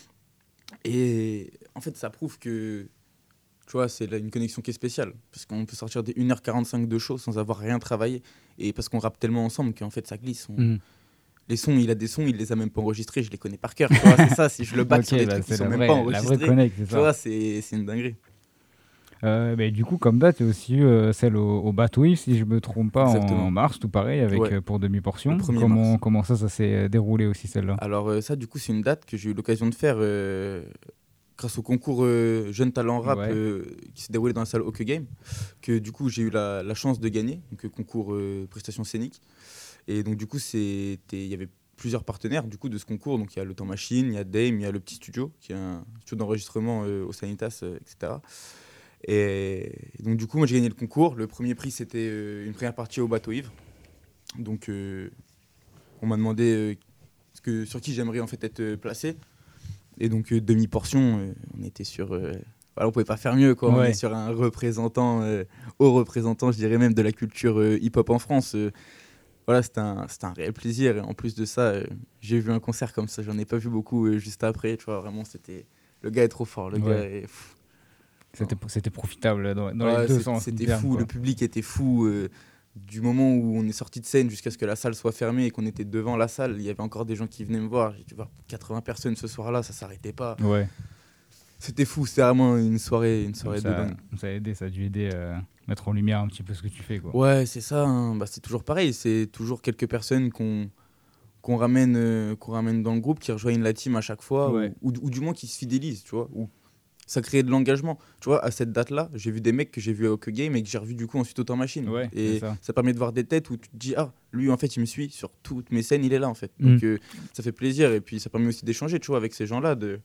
Speaker 9: Et en fait, ça prouve que, tu vois, c'est une connexion qui est spéciale. Parce qu'on peut sortir des une heure quarante-cinq de show sans avoir rien travaillé. Et parce qu'on rappe tellement ensemble qu'en fait, ça glisse. On... Mm. Les sons, il a des sons, il les a même pas enregistrés, je les connais par cœur. Tu vois, c'est ça, si je le batte okay, sur des bah, trucs qui sont vraie, même pas enregistrés. La vraie connect, c'est ça. Tu vois, c'est, c'est une dinguerie.
Speaker 8: Euh, bah, du coup, comme date, il y a aussi euh, celle au, au Bateau, si je ne me trompe pas, en, en mars, tout pareil, avec, ouais. euh, pour demi-portion. Comment, comment ça, ça s'est déroulé aussi, celle-là?
Speaker 9: Alors euh, ça, du coup, c'est une date que j'ai eu l'occasion de faire euh, grâce au concours euh, Jeunes Talents Rap ouais. euh, qui s'est déroulé dans la salle Hockey Game, que du coup, j'ai eu la, la chance de gagner, donc concours euh, prestations scéniques. Et donc, du coup, il y avait plusieurs partenaires du coup, de ce concours. Donc, il y a le Temps Machine, il y a Dame, il y a le Petit Studio, qui est un studio d'enregistrement euh, au Sanitas, euh, et cetera. Et donc du coup, moi j'ai gagné le concours. Le premier prix, c'était euh, une première partie au Bateau Ivre. Donc euh, on m'a demandé euh, ce que, sur qui j'aimerais en fait être euh, placé. Et donc euh, demi-portion, euh, on était sur... Euh, voilà, on pouvait pas faire mieux, quoi. Ouais. On est sur un représentant, euh, haut représentant, je dirais même, de la culture euh, hip-hop en France. Euh, voilà, c'était un, c'était un réel plaisir. Et en plus de ça, euh, j'ai vu un concert comme ça. J'en ai pas vu beaucoup euh, juste après. Tu vois, vraiment, c'était... Le gars est trop fort. Le ouais. gars est...
Speaker 8: C'était, c'était profitable dans, dans
Speaker 9: ouais,
Speaker 8: les deux
Speaker 9: c'était,
Speaker 8: sens.
Speaker 9: C'était fou, quoi. Le public était fou. Euh, du moment où on est sorti de scène jusqu'à ce que la salle soit fermée et qu'on était devant la salle, il y avait encore des gens qui venaient me voir. J'ai dû voir quatre-vingts personnes ce soir-là, ça s'arrêtait pas.
Speaker 8: Ouais.
Speaker 9: C'était fou, c'était vraiment une soirée, une soirée
Speaker 8: ça,
Speaker 9: de dingue.
Speaker 8: Ça a aidé, ça a dû aider à mettre en lumière un petit peu ce que tu fais, quoi.
Speaker 9: Ouais, c'est ça. Hein. Bah, c'est toujours pareil. C'est toujours quelques personnes qu'on qu'on ramène, euh, qu'on ramène dans le groupe, qui rejoignent la team à chaque fois,
Speaker 8: ouais.
Speaker 9: ou, ou, ou du moins qui se fidélisent, tu vois. Ou ça crée de l'engagement. Tu vois, à cette date-là, j'ai vu des mecs que j'ai vus à Hockey Game et que j'ai revus du coup ensuite au Temps Machine.
Speaker 8: Ouais,
Speaker 9: et
Speaker 8: ça.
Speaker 9: ça permet de voir des têtes où tu te dis, ah, lui en fait il me suit sur toutes mes scènes, il est là en fait. Donc mm. euh, ça fait plaisir et puis ça permet aussi d'échanger, tu vois, avec ces gens-là. De...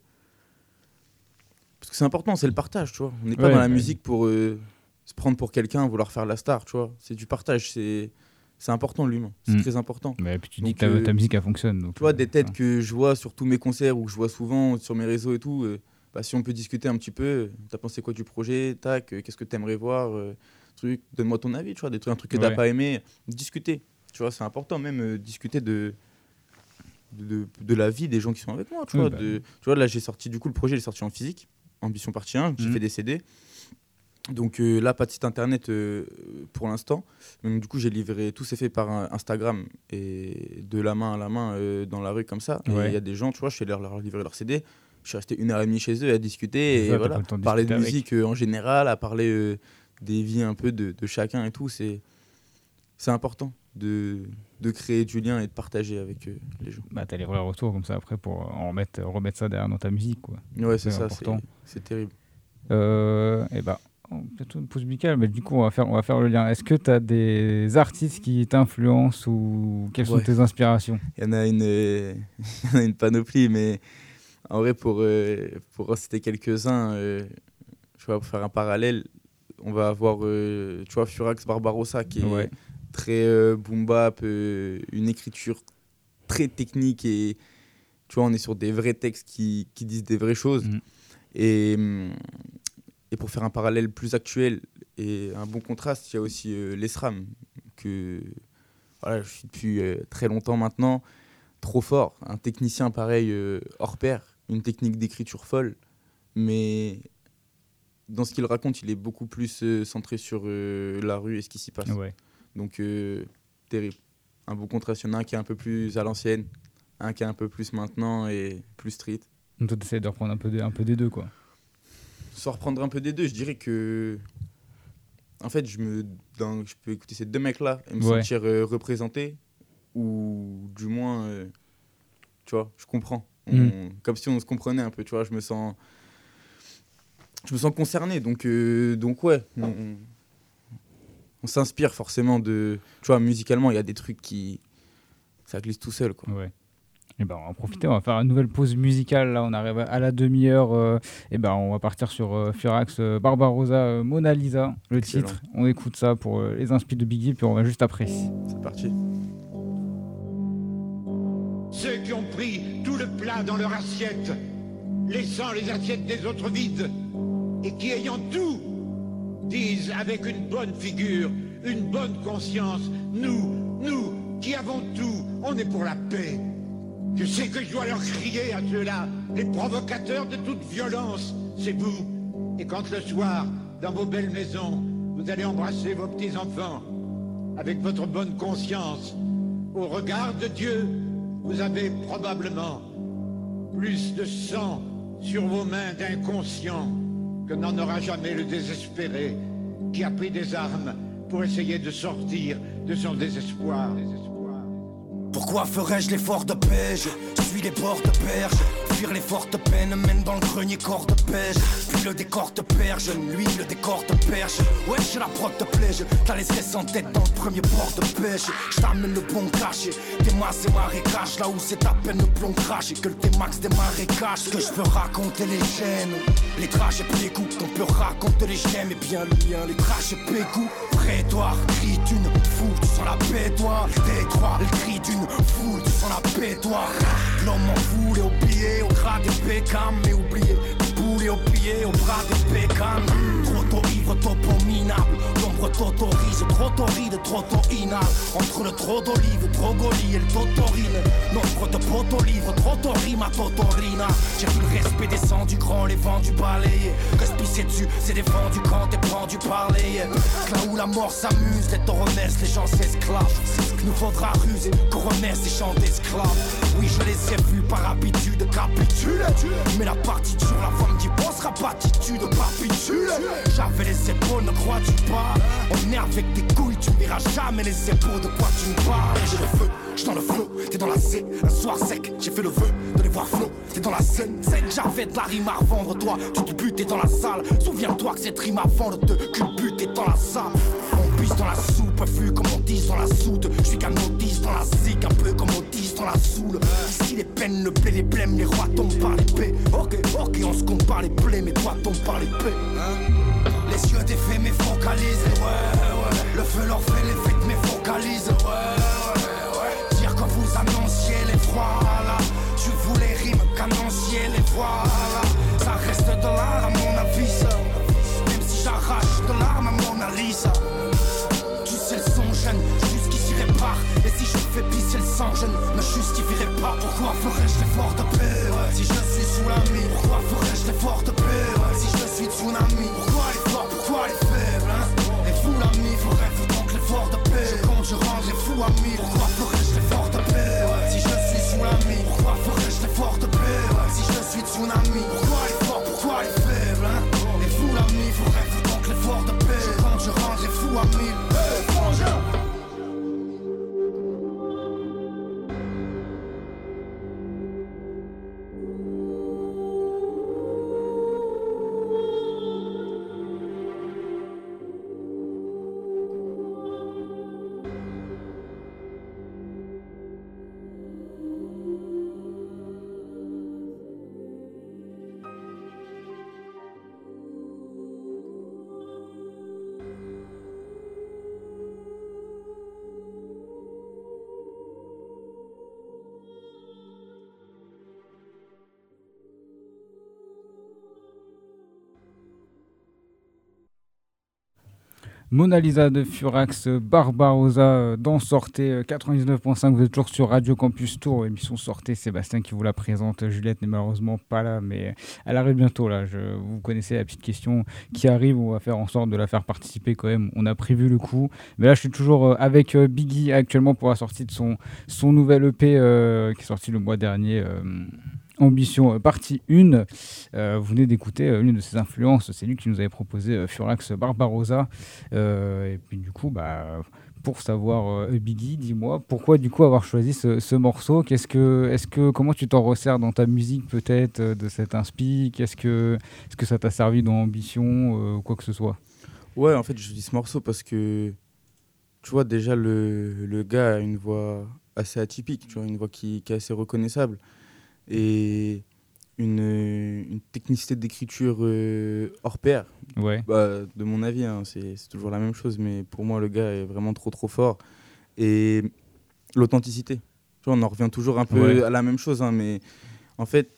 Speaker 9: Parce que c'est important, c'est le partage, tu vois. On n'est pas
Speaker 8: ouais,
Speaker 9: dans la
Speaker 8: ouais.
Speaker 9: musique pour euh, se prendre pour quelqu'un, vouloir faire la star, tu vois. C'est du partage, c'est, c'est important l'humain, c'est mm. très important.
Speaker 8: Mais puis tu dis donc, que ta, euh, ta musique elle fonctionne. Donc,
Speaker 9: tu vois,
Speaker 8: euh,
Speaker 9: des têtes
Speaker 8: ça.
Speaker 9: que je vois sur tous mes concerts ou que je vois souvent sur mes réseaux et tout. Euh, Bah, si on peut discuter un petit peu, t'as pensé quoi du projet, tac, euh, qu'est-ce que t'aimerais voir, euh, truc, donne-moi ton avis, tu vois, des trucs, un truc que t'as ouais. pas aimé, discuter, tu vois, c'est important même euh, discuter de, de, de, de la vie des gens qui sont avec moi, tu
Speaker 8: oui,
Speaker 9: vois,
Speaker 8: bah.
Speaker 9: de, tu vois, là j'ai sorti, du coup le projet il est sorti en physique, Ambition partie un, j'ai mmh. fait des C D, donc euh, là pas de site internet euh, pour l'instant, donc du coup j'ai livré, tout s'est fait par Instagram et de la main à la main euh, dans la rue comme ça, et il ouais. y a des gens, tu vois, je suis allé leur, leur livrer leur C D. Je suis resté une heure et demie chez eux à discuter et
Speaker 8: ça,
Speaker 9: voilà,
Speaker 8: de
Speaker 9: parler de
Speaker 8: avec.
Speaker 9: musique euh, en général, à parler euh, des vies un peu de, de chacun et tout. C'est, c'est important de, de créer du lien et de partager avec euh, les gens.
Speaker 8: Bah, t'as les vrais retours comme ça après pour en remettre, remettre ça derrière dans ta musique, quoi.
Speaker 9: Ouais, c'est, c'est ça,
Speaker 8: important.
Speaker 9: C'est, c'est terrible.
Speaker 8: Euh, et bah, peut-être une pause musicale, mais du coup, on va faire, on va faire le lien. Est-ce que t'as des artistes qui t'influencent ou quelles ouais. sont tes inspirations ?
Speaker 9: Il y en a une, euh, il y en a une panoplie, mais. En vrai, pour, euh, pour en citer quelques-uns, euh, tu vois, pour faire un parallèle, on va avoir euh, tu vois, Furax Barbarossa qui est ouais. très euh, boom bap, euh, une écriture très technique et tu vois, on est sur des vrais textes qui, qui disent des vraies choses. Mmh. Et, et pour faire un parallèle plus actuel et un bon contraste, il y a aussi euh, l'Esram, que voilà, je suis depuis euh, très longtemps maintenant. Trop fort, un technicien pareil euh, hors pair, une technique d'écriture folle, mais dans ce qu'il raconte, il est beaucoup plus euh, centré sur euh, la rue et ce qui s'y passe.
Speaker 8: Ouais.
Speaker 9: Donc, euh, terrible. Un beau contraste, il y en a un qui est un peu plus à l'ancienne, un qui est un peu plus maintenant et plus street.
Speaker 8: Donc, toi, tu essaies de reprendre un peu, de, un peu des deux, quoi.
Speaker 9: Sans reprendre un peu des deux, je dirais que... En fait, je, me, dans, je peux écouter ces deux mecs-là et me ouais. sentir euh, représenté. Ou du moins, euh, tu vois, je comprends. On, mmh. Comme si on se comprenait un peu, tu vois, je me sens, je me sens concerné. Donc, euh, donc ouais, on, on s'inspire forcément de... Tu vois, musicalement, il y a des trucs qui... Ça glisse tout seul, quoi.
Speaker 8: Ouais. Et ben, on va en profiter, on va faire une nouvelle pause musicale. Là, on arrive à la demi-heure. Euh, et ben, on va partir sur euh, Furax euh, Barbarossa, euh, Mona Lisa, le Excellent. Titre. On écoute ça pour euh, les inspi de Biggie, puis on va juste après.
Speaker 9: C'est parti.
Speaker 11: Ceux qui ont pris tout le plat dans leur assiette, laissant les assiettes des autres vides, et qui, ayant tout, disent avec une bonne figure, une bonne conscience, nous, nous, qui avons tout, on est pour la paix. Je sais que je dois leur crier à ceux-là, les provocateurs de toute violence, c'est vous. Et quand le soir, dans vos belles maisons, vous allez embrasser vos petits-enfants, avec votre bonne conscience, au regard de Dieu, vous avez probablement plus de sang sur vos mains d'inconscient que n'en aura jamais le désespéré qui a pris des armes pour essayer de sortir de son désespoir.
Speaker 12: Pourquoi ferais-je l'effort de paix? Je suis les bords de berge. Fuir les fortes peines mène dans le grenier corps de pêche. Puis le décor te perche, lui le décor te perche. Ouais, j'ai la prod te plaige. T'as les stress en tête dans le premier port de pêche. J't'amène le bon cachet. Des masses et marécages, là où c'est à peine le plomb craché. Que le T-Max des marécages. Ce que je peux raconter les chaînes, les trajets pécou. Qu'on peut raconter les gemmes, et bien le mien, les trajets pécou. Prétoire, cri d'une foule, tu sens la pétoire. Détroit, le cri d'une foule, tu sens la pétoire. L'homme en foule et au pied, au gras des pécames. Mais oublié, les boules au pied, au bras des pécames. Trop tôt ivre, topo minable. L'ombre t'autorise ce trottoir de trottoina. Entre le trop d'olive, Drogoli et le totorine. Nombre de potes livres, trottori, ma totorina. J'ai vu le respect descend du grand, les vents du balai. Que se pisser dessus, c'est défendu quand t'es pendu parler. Là où la mort s'amuse, les taureaux naissent, les gens s'esclavent. Nous faudra ruser, qu'on renaisse et chants d'esclaves. Oui, je les ai vus par habitude, capitule. Mais la partiture, la femme dit bon sera partitude, papitule. J'avais les épaules, ne crois-tu pas? On est avec tes couilles, tu verras jamais les épaules de quoi tu me parles. J'ai le feu, j'suis dans le flot, t'es dans la C. Un soir sec, j'ai fait le vœu de les voir flot. T'es dans la scène, sec, j'avais de la rime à revendre. Toi, tu te butes, t'es dans la salle. Souviens-toi que cette rime avant de te culbuter dans la salle. On puise dans la soupe, flux comme on dise dans la soude. J'suis qu'un autiste dans la zig, un peu comme autiste dans la soule. Si les peines, le blé, les blêmes, les rois tombent par l'épée. Ok, ok, on se compte par les plaies, mais toi tombes par l'épée. Les yeux défaits mais focalisent, ouais, ouais. Le feu leur fait l'effet mais focalise, ouais, ouais, ouais. Dire que vous annonciez les voilà. Tu voulais rimes qu'annonciez les voilà. Ça reste de l'art à mon avis, ça. Même si j'arrache de l'arme à Mona Lisa. Tu sais le son jeune, jusqu'ici répare. Et si je fais pisser le sang, je ne me justifierai pas. Pourquoi ferais-je l'effort de paix, ouais. Si je suis sous la mine, pourquoi ferais-je l'effort de paix, ouais. Si je suis tsunami, pourquoi les forts, pourquoi les faibles, hein. Et vous l'ami, ferais-vous donc l'effort de paix. Je compte, je rendrai fou ami, pourquoi ferais-je l'effort de paix, ouais. Si je suis sous la mine, pourquoi ferais-je l'effort de paix, ouais. Si je suis tsunami, pourquoi les forts, pourquoi les faibles, hein. Et vous l'ami, ferais-vous donc l'effort de paix. Je compte, je rendrai fou ami. Hey, frangin.
Speaker 8: Mona Lisa de Furax, Barbarossa dans Sortez quatre-vingt-dix-neuf point cinq. Vous êtes toujours sur Radio Campus Tour, émission Sortez. Sébastien qui vous la présente. Juliette n'est malheureusement pas là, mais elle arrive bientôt. Là, je, vous connaissez la petite question qui arrive. On va faire en sorte de la faire participer quand même. On a prévu le coup. Mais là, je suis toujours avec Biggie actuellement pour la sortie de son, son nouvel E P euh, qui est sorti le mois dernier. Euh, Ambition euh, partie un, euh, vous venez d'écouter euh, l'une de ses influences, c'est lui qui nous avait proposé euh, Furax Barbarossa, euh, et puis du coup, bah, pour savoir euh, Biggie, dis-moi, pourquoi du coup avoir choisi ce, ce morceau, qu'est-ce que, est-ce que, comment tu t'en resserres dans ta musique peut-être euh, de cet inspi, qu'est-ce que, est-ce que ça t'a servi dans Ambition, euh, quoi que ce soit?
Speaker 9: Ouais, en fait, je dis ce morceau parce que, tu vois, déjà le, le gars a une voix assez atypique, tu vois, une voix qui, qui est assez reconnaissable. Et une, une technicité d'écriture euh, hors pair.
Speaker 8: Ouais.
Speaker 9: Bah, de mon avis, hein, c'est, c'est toujours la même chose, mais pour moi, le gars est vraiment trop, trop fort. Et l'authenticité. Tu vois, on en revient toujours un peu ouais. à la même chose, hein, mais en fait,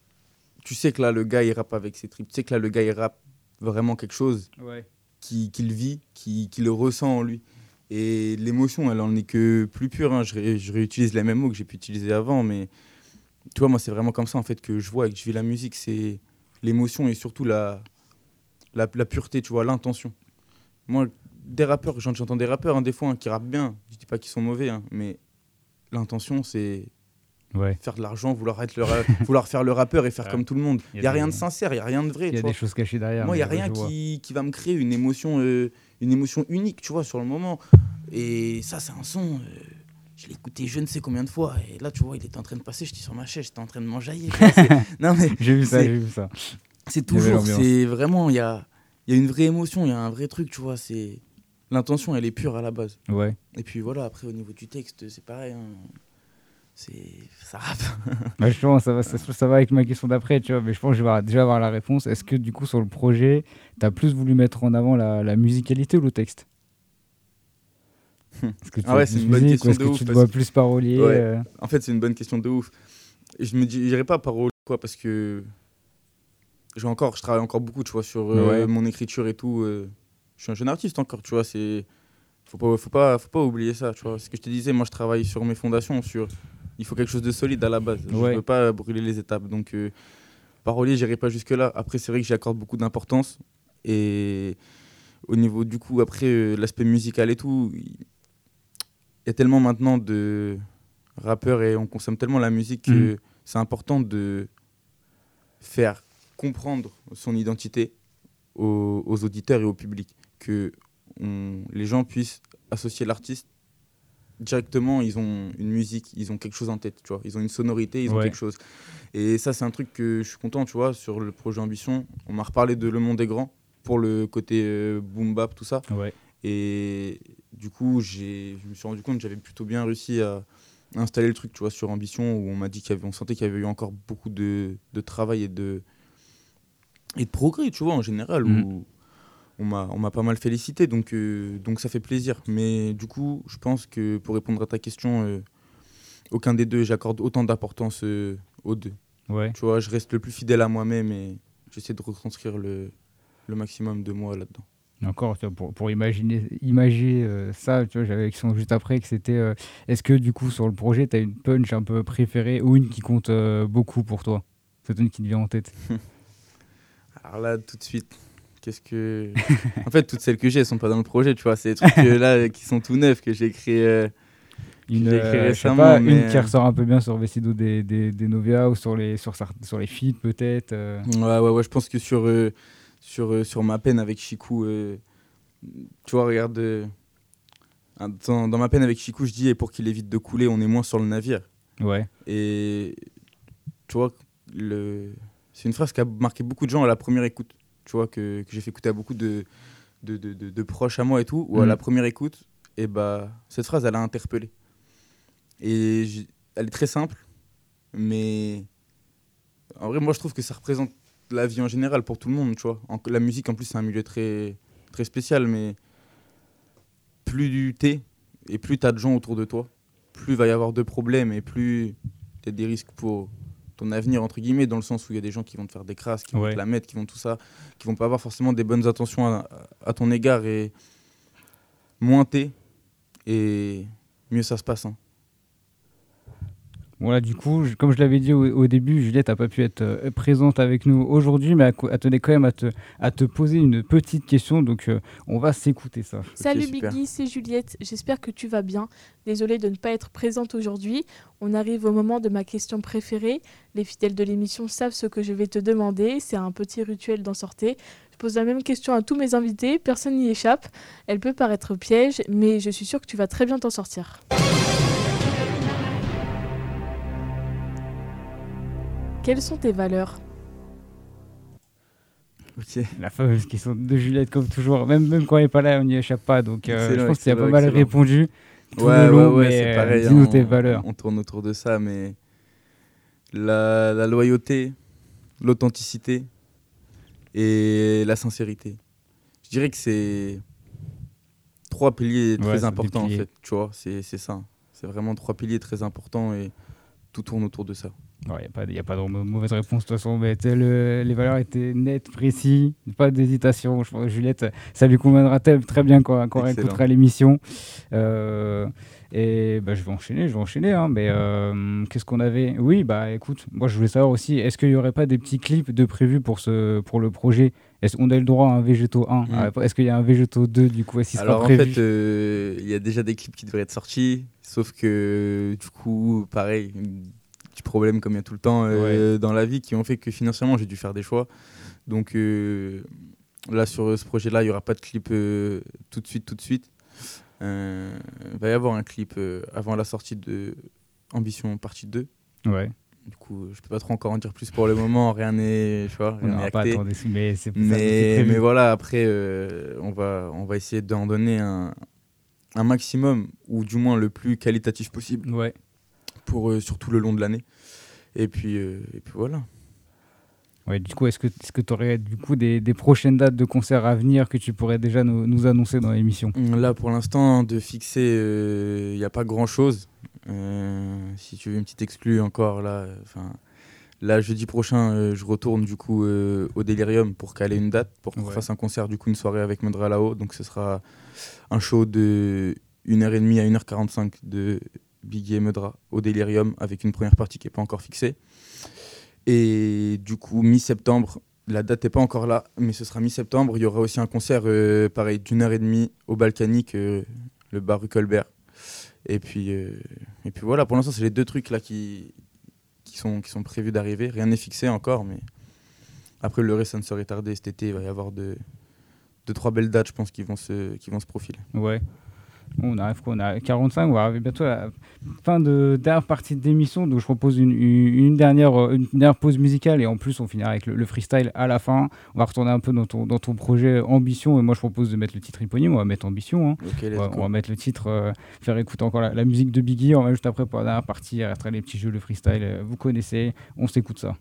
Speaker 9: tu sais que là, le gars, il rappe avec ses tripes. Tu sais que là, le gars, il rappe vraiment quelque chose
Speaker 8: ouais.
Speaker 9: qui, qu'il vit, qui, qui le ressent en lui. Et l'émotion, elle en est que plus pure. Hein. Je, ré, je réutilise les mêmes mots que j'ai pu utiliser avant, mais... Tu vois, moi, c'est vraiment comme ça, en fait, que je vois et que je vis la musique. C'est l'émotion et surtout la, la, la pureté, tu vois, l'intention. Moi, des rappeurs, j'entends des rappeurs, hein, des fois, hein, qui rappent bien. Je dis pas qu'ils sont mauvais, hein, mais l'intention, c'est
Speaker 8: ouais.
Speaker 9: faire de l'argent, vouloir, être le ra- vouloir faire le rappeur et faire ouais. comme tout le monde. Il n'y a, a rien de sincère, il n'y a rien de vrai.
Speaker 8: Il y a des choses cachées derrière.
Speaker 9: Moi, il n'y a rien qui, qui va me créer une émotion, euh, une émotion unique, tu vois, sur le moment. Et ça, c'est un son... Euh, je l'ai écouté je ne sais combien de fois, et là, tu vois, il était en train de passer, j'étais sur ma chaise, j'étais en train de m'enjailler. Non, mais
Speaker 8: j'ai vu ça, j'ai vu ça.
Speaker 9: C'est toujours, c'est vraiment, il y a, y a une vraie émotion, il y a un vrai truc, tu vois, c'est... L'intention, elle est pure à la base.
Speaker 8: Ouais.
Speaker 9: Et puis voilà, après, au niveau du texte, c'est pareil, hein. C'est... ça rappe.
Speaker 8: Bah, justement, ça va, ça, ça va avec ma question d'après, tu vois, mais je pense que je vais déjà avoir la réponse. Est-ce que, du coup, sur le projet, tu as plus voulu mettre en avant la, la musicalité ou le texte ? Est-ce que tu
Speaker 9: ah ouais, c'est une bonne question
Speaker 8: est-ce
Speaker 9: de
Speaker 8: que
Speaker 9: ouf.
Speaker 8: Tu te vois plus parolier
Speaker 9: ouais.
Speaker 8: euh...
Speaker 9: En fait, c'est une bonne question de ouf. Et je me dirais pas parolier, quoi, parce que j'ai encore, je travaille encore beaucoup, tu vois, sur euh, ouais. mon écriture et tout. Euh... Je suis un jeune artiste encore, tu vois. C'est faut pas, faut pas, faut pas oublier ça, tu vois. Ce que je te disais, moi je travaille sur mes fondations, sur il faut quelque chose de solide à la base.
Speaker 8: Ouais.
Speaker 9: Je veux pas brûler les étapes. Donc euh, parolier, j'irai pas jusque là. Après c'est vrai que j'y accorde beaucoup d'importance et au niveau du coup après euh, l'aspect musical et tout, il y a tellement maintenant de rappeurs et on consomme tellement la musique que mmh. c'est important de faire comprendre son identité aux, aux auditeurs et au public, que on, les gens puissent associer l'artiste directement. Ils ont une musique, ils ont quelque chose en tête, tu vois, ils ont une sonorité, ils ont ouais. quelque chose. Et ça c'est un truc que je suis content, tu vois, sur le projet Ambition. On m'a reparlé de Le Monde est grand pour le côté euh, boom bap, tout ça.
Speaker 8: Ouais.
Speaker 9: Et du coup, j'ai, je me suis rendu compte que j'avais plutôt bien réussi à installer le truc, tu vois, sur Ambition, où on m'a dit qu'il y avait, on sentait qu'il y avait eu encore beaucoup de, de travail et de, et de progrès, tu vois, en général, mmh. où on m'a, on m'a pas mal félicité, donc, euh, donc ça fait plaisir. Mais du coup, je pense que pour répondre à ta question, euh, aucun des deux, j'accorde autant d'importance euh, aux deux.
Speaker 8: Ouais.
Speaker 9: Tu vois, je reste le plus fidèle à moi-même et j'essaie de retranscrire le, le maximum de moi là-dedans.
Speaker 8: Encore, tu vois, pour, pour imaginer, imaginer euh, ça, tu vois, j'avais la question juste après que c'était euh, est-ce que du coup sur le projet tu as une punch un peu préférée ou une qui compte euh, beaucoup pour toi? C'est une qui te vient en tête?
Speaker 9: Alors là, tout de suite, qu'est-ce que. En fait, toutes celles que j'ai, elles sont pas dans le projet, tu vois, c'est des trucs euh, là qui sont tout neufs, que j'ai écrit, euh,
Speaker 8: une,
Speaker 9: j'ai écrit
Speaker 8: euh,
Speaker 9: récemment.
Speaker 8: Je sais pas,
Speaker 9: mais...
Speaker 8: une qui ressort un peu bien sur Vestido des, des, des Novia ou sur les, sur, sur les feats peut-être euh...
Speaker 9: Ouais, ouais, ouais, je pense que sur. Euh, Sur, euh, sur ma peine avec Chikou, euh, tu vois, regarde, euh, dans, dans ma peine avec Chikou, je dis, et pour qu'il évite de couler, on est moins sur le navire.
Speaker 8: Ouais.
Speaker 9: Et tu vois, le... c'est une phrase qui a marqué beaucoup de gens à la première écoute, tu vois, que, que j'ai fait écouter à beaucoup de, de, de, de, de proches à moi et tout, où mmh. à la première écoute, et bah, cette phrase, elle a interpellé. Et j'... elle est très simple, mais en vrai, moi, je trouve que ça représente la vie en général pour tout le monde, tu vois. En, la musique en plus c'est un milieu très, très spécial, mais plus t'es et plus t'as de gens autour de toi, plus il va y avoir de problèmes et plus t'as des risques pour ton avenir entre guillemets, dans le sens où il y a des gens qui vont te faire des crasses, qui vont
Speaker 8: ouais.
Speaker 9: te la mettre, qui vont tout ça, qui vont pas avoir forcément des bonnes intentions à, à ton égard, et moins t'es et mieux ça se passe, hein.
Speaker 8: Voilà, du coup, je, comme je l'avais dit au, au début, Juliette n'a pas pu être euh, présente avec nous aujourd'hui, mais elle, elle tenait quand même à te, à te poser une petite question, donc euh, on va s'écouter ça.
Speaker 13: Salut
Speaker 9: okay,
Speaker 13: Biggie, c'est Juliette, j'espère que tu vas bien. Désolée de ne pas être présente aujourd'hui. On arrive au moment de ma question préférée. Les fidèles de l'émission savent ce que je vais te demander, c'est un petit rituel d'en sortir. Je pose la même question à tous mes invités, personne n'y échappe. Elle peut paraître piège, mais je suis sûre que tu vas très bien t'en sortir. Quelles sont tes valeurs?
Speaker 9: Okay.
Speaker 8: La fameuse question de Juliette, comme toujours. Même, même quand elle n'est pas là, on n'y échappe pas. Donc, euh, je pense qu'il y a pas mal répondu.
Speaker 9: Ouais, ouais, long, ouais,
Speaker 8: mais,
Speaker 9: c'est pareil.
Speaker 8: Euh, dis-nous
Speaker 9: on,
Speaker 8: tes valeurs.
Speaker 9: On tourne autour de ça, mais la, la loyauté, l'authenticité et la sincérité. Je dirais que c'est trois piliers très ouais, importants, en fait. Tu vois, c'est, c'est ça. C'est vraiment trois piliers très importants et tout tourne autour de ça.
Speaker 8: Il ouais, n'y a, a pas de mauvaise réponse de toute façon, mais le, les valeurs étaient nettes, précises, pas d'hésitation. Je pense que Juliette, ça lui conviendra très bien quand, quand elle écoutera l'émission. Euh, et bah, je vais enchaîner, je vais enchaîner. Hein, mais euh, qu'est-ce qu'on avait? Oui, bah écoute, moi je voulais savoir aussi, est-ce qu'il n'y aurait pas des petits clips de prévus pour, ce, pour le projet? Est-ce qu'on a le droit à un Végéto un? mmh. Est-ce qu'il y a un Végéto deux du coup? Est-ce qu'il
Speaker 9: Alors
Speaker 8: sera prévu?
Speaker 9: En fait, il euh, y a déjà des clips qui devraient être sortis, sauf que du coup, pareil, petits problèmes comme il y a tout le temps euh, ouais. dans la vie qui ont fait que financièrement j'ai dû faire des choix. Donc euh, là sur ce projet-là, il n'y aura pas de clip euh, tout de suite, tout de suite. Euh, il va y avoir un clip euh, avant la sortie de Ambition partie deux.
Speaker 8: Ouais.
Speaker 9: Du coup, je peux pas trop encore en dire plus pour le moment, rien n'est, tu vois, rien n'est acté.
Speaker 8: Pas attendre, mais c'est
Speaker 9: mais, c'est mais voilà, après, euh, on va, on va essayer d'en donner un, un maximum, ou du moins le plus qualitatif possible.
Speaker 8: Ouais.
Speaker 9: Pour euh, surtout le long de l'année. Et puis, euh, et puis voilà.
Speaker 8: Ouais, du coup, est-ce que est-ce que tu aurais du coup des, des prochaines dates de concerts à venir que tu pourrais déjà nous, nous annoncer dans l'émission?
Speaker 9: Là, pour l'instant, de fixer, il euh, n'y a pas grand-chose. Euh, si tu veux une petite exclue encore, là, enfin, Là, jeudi prochain, euh, je retourne du coup euh, au Delirium pour caler une date, pour qu'on
Speaker 8: Ouais.
Speaker 9: fasse un concert, du coup une soirée avec Medra Lao. Donc ce sera un show de une heure trente à une heure quarante-cinq de Biggie et Medra au Delirium avec une première partie qui n'est pas encore fixée. Et du coup, mi-septembre, la date n'est pas encore là, mais ce sera mi-septembre. Il y aura aussi un concert euh, pareil d'une heure et demie au Balkanique, euh, le bar rue Colbert. Et puis, euh, et puis voilà, pour l'instant, c'est les deux trucs là qui, qui, sont, qui sont prévus d'arriver. Rien n'est fixé encore, mais après le reste, ça ne serait tardé cet été. Il va y avoir deux, deux trois belles dates, je pense, qui vont se, qui vont se profiler.
Speaker 8: Ouais. Bon, on arrive quoi, on a quarante-cinq, on va arriver bientôt à la fin de dernière partie de l'émission, donc je propose une, une, une, dernière, une dernière pause musicale et en plus on finira avec le, le freestyle à la fin. On va retourner un peu dans ton, dans ton projet Ambition et moi je propose de mettre le titre éponyme, on va mettre Ambition. Hein.
Speaker 9: Okay,
Speaker 8: on, va, on va mettre le titre, euh, faire écouter encore la, la musique de Biggie, on va juste après pour la dernière partie, il restera les petits jeux, le freestyle, euh, vous connaissez, on s'écoute ça.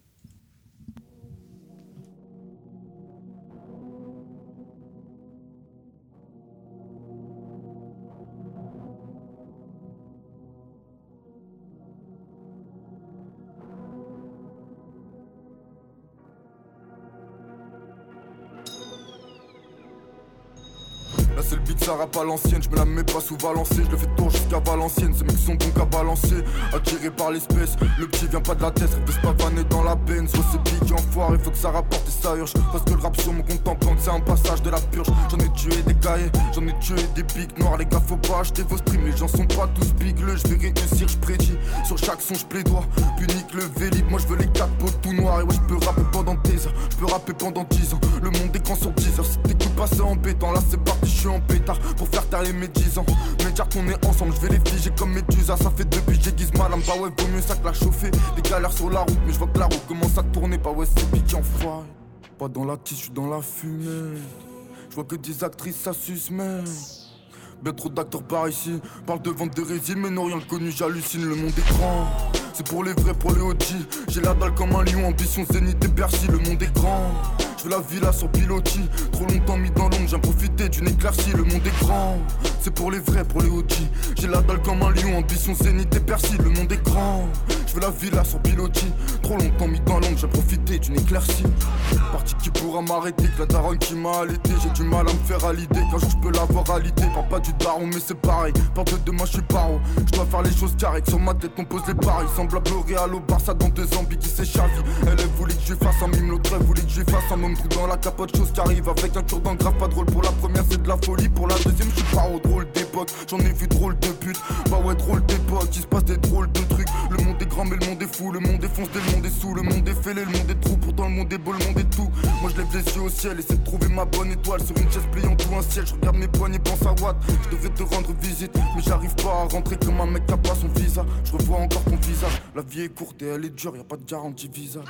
Speaker 10: Là c'est le beat, ça rappe à l'ancienne, je me la mets pas sous Valenciennes, je le fais tour jusqu'à Valenciennes, ces mecs sont donc à balancer, attirés par l'espèce, le petit vient pas de la tête, rêve de se pavaner dans la Benz, soit c'est Biggie enfoiré, faut que ça rapporte et ça urge, parce que le rap sur mon compte en banque c'est un passage de la purge, j'en ai tué des cahiers, j'en ai tué des pics noirs, les gars faut pas acheter vos streams, les gens sont pas tous bigleux, je vais réussir, je prédis, sur chaque son je plaidoie, punique le vélib, moi je veux les quatre pots tout noirs, et ouais je peux rapper pendant des heures, je peux rapper pendant dix ans, le monde est grand sur dix heures, si t'écoutes pas c'est embêtant, là c'est parti, je suis en pétard pour faire taire mes dix ans. Mais dire qu'on est ensemble, je vais les figer comme Médusa. Ça fait depuis que j'aiguise ma lame, bah ouais, vaut mieux ça que la chauffer. Des galères sur la route, mais je vois que la route commence à tourner. Bah ouais, c'est Biggie enfoiré. Pas dans la tisse, je suis dans la fumée. Je vois que des actrices, ça suce, mais bien trop d'acteurs par ici. Parle de vente de résine, mais non rien connu, j'hallucine, le monde est grand. C'est pour les vrais, pour les O G. J'ai la dalle comme un lion, ambition, zénith et Bercy, le monde est grand. Je veux la villa sur pilotis, trop longtemps mis dans l'ombre, j'ai profité d'une éclaircie, le monde est grand. C'est pour les vrais, pour les O G. J'ai la dalle comme un lion, ambition, zénith et Bercy, le monde est grand. Je veux la villa sur pilotis, trop longtemps mis dans l'ombre, j'ai profité d'une éclaircie. Parti qui pourra m'arrêter, que la daronne qui m'a allaité, j'ai du mal à me faire à l'idée, qu'un jour je peux l'avoir à l'idée. Parle pas du daron, mais c'est pareil, parle de demain, je suis paro. Je dois faire les choses carrées, sur ma tête on pose les paris. Semblable au Real, au Barça, dans deux ans, Biggie c'est Xavi. Elle voulait que je fasse un mime, l'autre elle voulait que je fasse un homme trou dans la capote, chose qui arrive avec un cure-dent grave, pas drôle. Pour la première c'est de la folie, pour la deuxième je suis paro, drôle d'époque. J'en ai vu drôle de pute, bah ouais drôle d'époque, il se passe des drôles de trucs. Le monde est grand mais le monde est fou, le monde est foncé, le monde est sous, le monde est fêlé, le monde est trou, pourtant le monde est beau, le monde est tout. Moi je lève les yeux au ciel, essaie de trouver ma bonne étoile sur une chaise pliant tout un ciel. Je regarde mes poignets, pense à Watt, je devais te rendre visite, mais j'arrive pas à rentrer comme un mec qui a pas son visa. Je revois encore ton visage, la vie est courte et elle est dure, y a pas de garantie visa.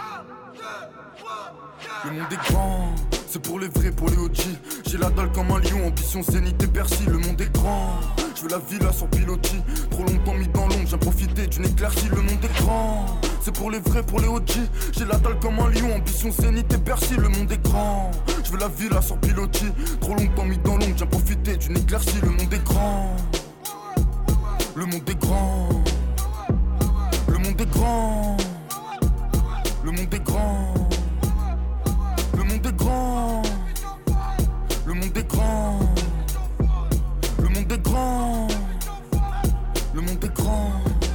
Speaker 10: Le monde est grand, c'est pour les vrais, pour les O G. J'ai la dalle comme un lion, ambition, zénith et Bercy, le monde est grand. Je veux la villa sur pilotis, trop longtemps mis dans l'ombre, j'ai profité d'une éclaircie, le monde est grand. C'est pour les vrais, pour les O G. J'ai la dalle comme un lion, ambition, zénith et Bercy, le monde est grand. Je veux la villa sur pilotis, trop longtemps mis dans l'ombre, j'ai profité d'une éclaircie, le monde est grand. Le monde est grand. Le monde est grand. Le monde est grand. Le monde est grand. Le monde est grand. Le monde est grand. Le monde est grand.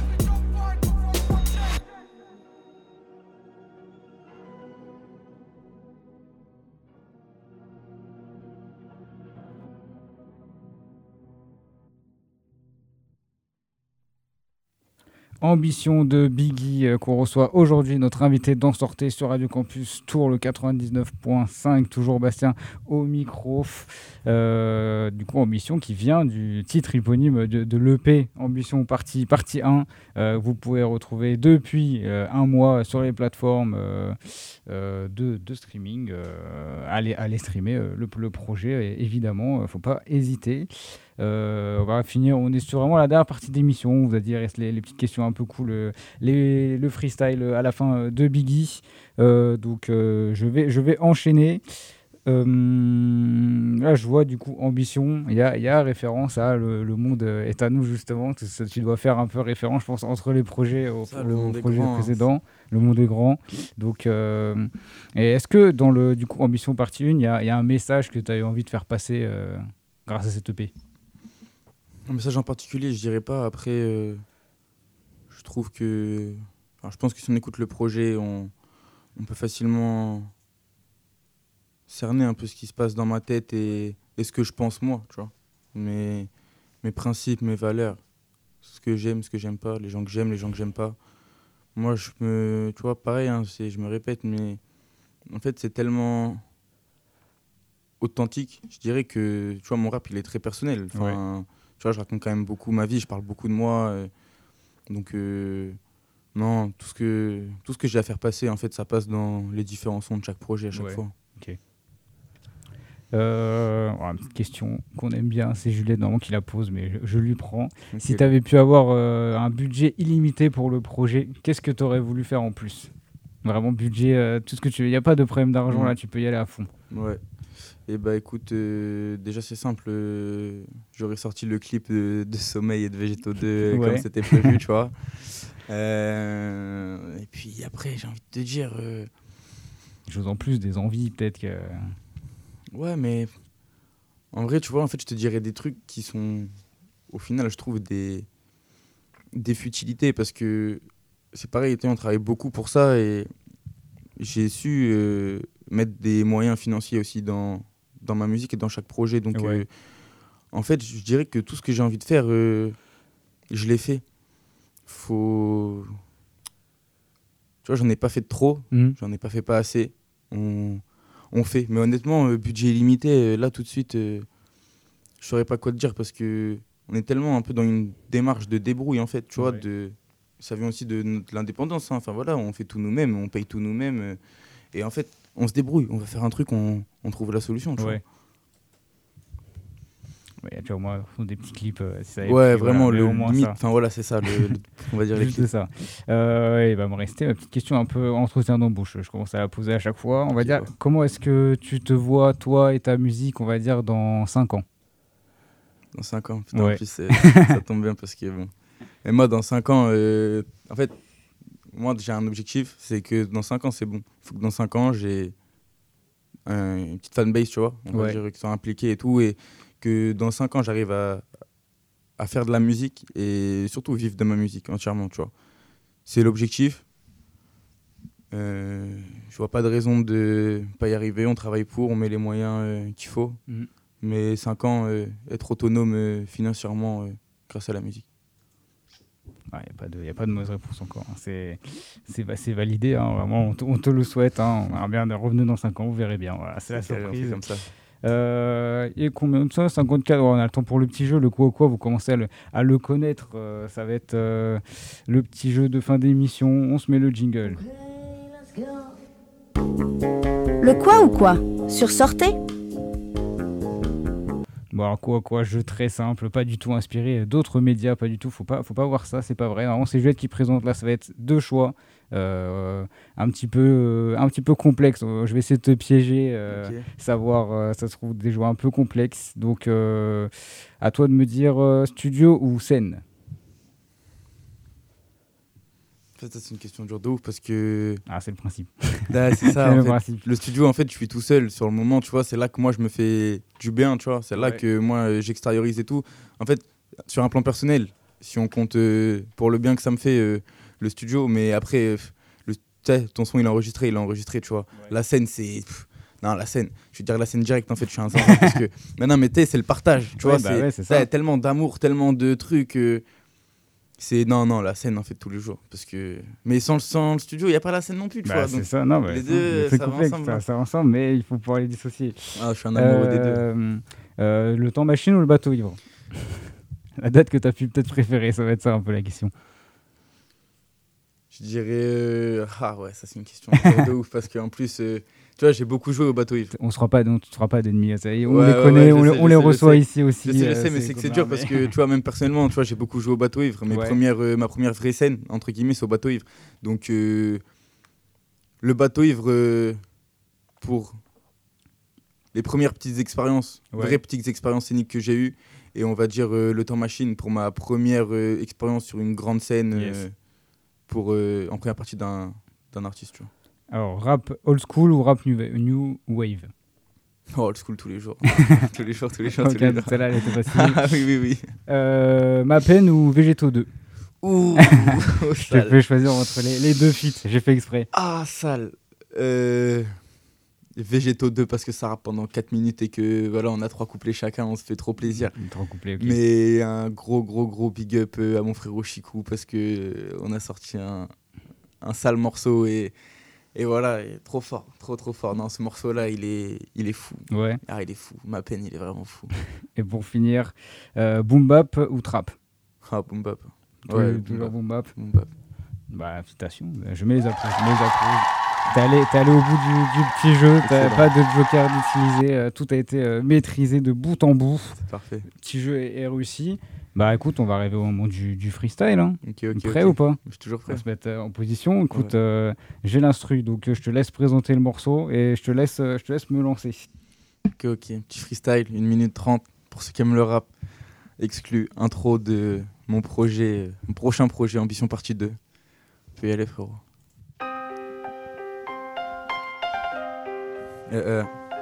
Speaker 8: Ambition de Biggie euh, qu'on reçoit aujourd'hui, notre invité d'en sortir sur Radio Campus Tours, le quatre-vingt-dix-neuf point cinq, toujours Bastien au micro. Euh, du coup, Ambition qui vient du titre éponyme de, de l'E P Ambition partie, partie un. Euh, vous pouvez retrouver depuis euh, un mois sur les plateformes euh, euh, de, de streaming. Euh, allez, allez streamer euh, le, le projet, et, évidemment, il ne faut pas hésiter. Euh, on va finir, on est sur vraiment la dernière partie d'émission. On vous a dit, il reste les, les petites questions un peu cool, euh, les, le freestyle à la fin de Biggie. Euh, donc, euh, je, vais, je vais enchaîner. Euh, là, je vois du coup ambition. Il y a, il y a référence à le, le monde est à nous justement. Tu, tu dois faire un peu référence, je pense, entre les projets au,
Speaker 9: Ça,
Speaker 8: au
Speaker 9: le monde est
Speaker 8: projet
Speaker 9: grand, hein.
Speaker 8: précédent. Le monde est grand. Donc, euh, et est-ce que dans le du coup ambition partie un, il y a, il y a un message que tu as eu envie de faire passer euh, grâce à cette E P?
Speaker 9: Un message en particulier, je dirais pas. Après, euh, je trouve que, enfin, je pense que si on écoute le projet, on, on peut facilement cerner un peu ce qui se passe dans ma tête et, et ce que je pense moi, tu vois. Mes, mes principes, mes valeurs, ce que j'aime, ce que j'aime pas, les gens que j'aime, les gens que j'aime pas. Moi, je me, tu vois, pareil, hein, c'est, je me répète, mais en fait, c'est tellement authentique. Je dirais que, tu vois, mon rap, il est très personnel. Enfin, ouais. Tu vois, je raconte quand même beaucoup ma vie, je parle beaucoup de moi. Euh, donc, euh, non, tout ce que, tout ce que j'ai à faire passer, en fait, ça passe dans les différents sons de chaque projet à chaque
Speaker 8: ouais.
Speaker 9: fois.
Speaker 8: Ok. Euh, voilà, une petite question qu'on aime bien, c'est Juliette normalement qui la pose, mais je, je lui prends. Okay. Si tu avais pu avoir euh, un budget illimité pour le projet, qu'est-ce que tu aurais voulu faire en plus? Vraiment budget, euh, tout ce que tu veux. Il n'y a pas de problème d'argent mmh. là, tu peux y aller à fond.
Speaker 9: Ouais. Et bah écoute, euh, déjà c'est simple, euh, j'aurais sorti le clip de, de Sommeil et de Végétaux deux ouais. comme c'était prévu, tu vois. Euh, et puis après, j'ai envie de te dire... Euh...
Speaker 8: Chose en plus, des envies peut-être que...
Speaker 9: Ouais, mais en vrai, tu vois, en fait, je te dirais des trucs qui sont, au final, je trouve des, des futilités parce que c'est pareil, on travaille beaucoup pour ça et j'ai su euh, mettre des moyens financiers aussi dans, dans ma musique et dans chaque projet. Donc, ouais. euh, en fait, je dirais que tout ce que j'ai envie de faire, euh, je l'ai fait. Faut... Tu vois, j'en ai pas fait de trop, mmh. j'en ai pas fait pas assez. On... On fait, mais honnêtement, euh, budget illimité, euh, là tout de suite, euh, je saurais pas quoi te dire parce que on est tellement un peu dans une démarche de débrouille en fait, tu ouais. vois, de, ça vient aussi de, de l'indépendance, hein. Enfin voilà, on fait tout nous-mêmes, on paye tout nous-mêmes, euh, et en fait, on se débrouille, on va faire un truc, on, on trouve la solution, tu
Speaker 8: ouais. vois. Ouais, tu vois, moi, des petits clips, euh, ça
Speaker 9: ouais, puis, vraiment, voilà, le limite, enfin voilà, c'est ça, le, le, on va dire les clips.
Speaker 8: C'est ça. Euh, il va me rester ma petite question un peu entretien d'embauche. Je commence à la poser à chaque fois. On va okay, dire, ouais. comment est-ce que tu te vois, toi et ta musique, on va dire, dans cinq ans?
Speaker 9: Dans cinq ans, putain, ouais. en plus, ça tombe bien parce que, bon. Et moi, dans cinq ans, euh, en fait, moi, j'ai un objectif, c'est que dans cinq ans, c'est bon. Il faut que dans cinq ans, j'ai un, une petite fanbase, tu vois, on ouais. va dire, qui sont impliqués et tout, et que dans cinq ans, j'arrive à, à faire de la musique et surtout vivre de ma musique entièrement, tu vois. C'est l'objectif. Euh, je vois pas de raison de pas y arriver. On travaille pour, on met les moyens euh, qu'il faut. Mmh. Mais cinq ans, euh, être autonome euh, financièrement euh, grâce à la musique.
Speaker 8: Il ouais, n'y a, a pas de mauvaise réponse encore. Hein. C'est, c'est, bah, c'est validé, hein. Vraiment, on te, on te le souhaite. Hein. On verra bien, revenez dans cinq ans, vous verrez bien. Voilà, c'est, c'est la surprise.
Speaker 9: Comme ça.
Speaker 8: Euh, et combien de ça? cinquante-quatre, on a le temps pour le petit jeu, le quoi quoi, vous commencez à le, à le connaître, euh, ça va être euh, le petit jeu de fin d'émission, on se met le jingle.
Speaker 7: Le quoi ou quoi? Sur Sortez.
Speaker 8: Bon alors quoi quoi, jeu très simple, pas du tout inspiré d'autres médias, pas du tout, faut pas, faut pas voir ça, c'est pas vrai. Normalement c'est Juliette qui présente, là ça va être deux choix. Euh, un petit peu euh, un petit peu complexe, je vais essayer de te piéger, euh, okay. savoir euh, ça se trouve des choix un peu complexes, donc euh, à toi de me dire euh, studio ou scène.
Speaker 9: En fait, ça, c'est une question dure de ouf parce que
Speaker 8: ah c'est le principe.
Speaker 9: Là, c'est ça, en le, fait. Le studio en fait je suis tout seul sur le moment, tu vois, c'est là que moi je me fais du bien, tu vois, c'est là ouais. que moi j'extériorise et tout. En fait sur un plan personnel, si on compte euh, pour le bien que ça me fait euh, le studio, mais après, le, ton son il est enregistré, il est enregistré, tu vois. Ouais. La scène, c'est... Pff, non, la scène, je veux dire la scène directe, en fait, je suis un zinzin parce que... Mais non, mais tu sais, c'est le partage, tu ouais, vois. Bah c'est, ouais, c'est ça. Tellement d'amour, tellement de trucs. Euh, c'est... Non, non, la scène, en fait, tous les jours. Parce que... Mais sans, sans le studio, il n'y a pas la scène non plus, tu
Speaker 8: bah,
Speaker 9: vois.
Speaker 8: C'est
Speaker 9: donc,
Speaker 8: ça, non, mais...
Speaker 9: Les deux,
Speaker 8: c'est
Speaker 9: ça
Speaker 8: complexe,
Speaker 9: va ensemble.
Speaker 8: Ça, ça va ensemble, mais il faut pouvoir les dissocier.
Speaker 9: Ah, je suis un amoureux
Speaker 8: euh,
Speaker 9: des deux.
Speaker 8: Euh, le temps machine ou le bateau ivre? La date que tu as pu peut-être préférer, ça va être ça un peu la question.
Speaker 9: Je dirais... Euh... Ah ouais, ça c'est une question de ouf parce qu'en plus, euh, tu vois, j'ai beaucoup joué au bateau ivre.
Speaker 8: On ne se fera pas, on te fera pas d'ennemis, ça y est, on
Speaker 9: ouais,
Speaker 8: les
Speaker 9: ouais,
Speaker 8: connaît,
Speaker 9: ouais,
Speaker 8: on,
Speaker 9: sais,
Speaker 8: on les
Speaker 9: sais,
Speaker 8: reçoit ici aussi.
Speaker 9: Je sais, je
Speaker 8: euh,
Speaker 9: sais, mais c'est, c'est que c'est dur mais... parce que, tu vois, même personnellement, tu vois, j'ai beaucoup joué au bateau ivre. Mes ouais. premières, euh, ma première vraie scène, entre guillemets, c'est au bateau ivre. Donc, euh, le bateau ivre, euh, pour... les premières petites expériences,
Speaker 8: Ouais.
Speaker 9: vraies petites expériences scéniques que j'ai eues. Et on va dire euh, le Temps Machine pour ma première euh, expérience sur une grande scène euh,
Speaker 8: Yes.
Speaker 9: pour, euh, en première partie d'un, d'un artiste. Tu vois.
Speaker 8: Alors, rap old school ou rap new, new wave?
Speaker 9: Oh, old school tous les jours. tous les jours, tous les jours.
Speaker 8: Ok,
Speaker 9: tous les jours.
Speaker 8: celle-là, elle était facile.
Speaker 9: Ah oui, oui, oui.
Speaker 8: Euh, Ma peine ou Végétaux deux?
Speaker 9: Ouh,
Speaker 8: Je te fais choisir entre les, les deux feats, j'ai fait exprès.
Speaker 9: Ah, sale. Euh... Végétaux deux parce que ça rappe pendant quatre minutes et que voilà, on a trois couplets chacun, on se fait trop plaisir.
Speaker 8: Trois couplets, ok.
Speaker 9: Mais un gros, gros, gros big up euh, à mon frérot Chikou parce que euh, on a sorti un, un sale morceau et, et voilà, et trop fort, trop, trop fort. Non, ce morceau-là, il est, il est fou.
Speaker 8: Ouais.
Speaker 9: Ah, il est fou. Ma peine, il est vraiment fou.
Speaker 8: Et pour finir, euh, boom bap ou trap?
Speaker 9: Ah, boom bap.
Speaker 8: Toujours-
Speaker 9: Ouais, boom
Speaker 8: toujours
Speaker 9: bap.
Speaker 8: boom bap.
Speaker 9: Boom bap.
Speaker 8: Bah, félicitations, je mets les applaudissements. Je mets les applaudissements. T'es allé, t'es allé au bout du, du petit jeu, t'as
Speaker 9: Excellent.
Speaker 8: pas de joker d'utiliser, euh, tout a été euh, maîtrisé de bout en bout.
Speaker 9: C'est parfait.
Speaker 8: Le petit jeu est, est réussi. Bah écoute, on va arriver au moment du, du freestyle. Hein.
Speaker 9: Ok, ok,
Speaker 8: Prêt
Speaker 9: ok.
Speaker 8: ou pas?
Speaker 9: Je suis toujours prêt.
Speaker 8: On va se mettre euh, en position. Écoute,
Speaker 9: Ouais.
Speaker 8: euh, j'ai l'instru, donc euh, je te laisse présenter le morceau et je te laisse, euh, je te laisse me lancer.
Speaker 9: Ok, ok. Petit freestyle, une minute trente pour ceux qui aiment le rap. Exclu, intro de mon projet, mon prochain projet, Ambition partie deux. Tu peux y aller, frérot. Euh, euh.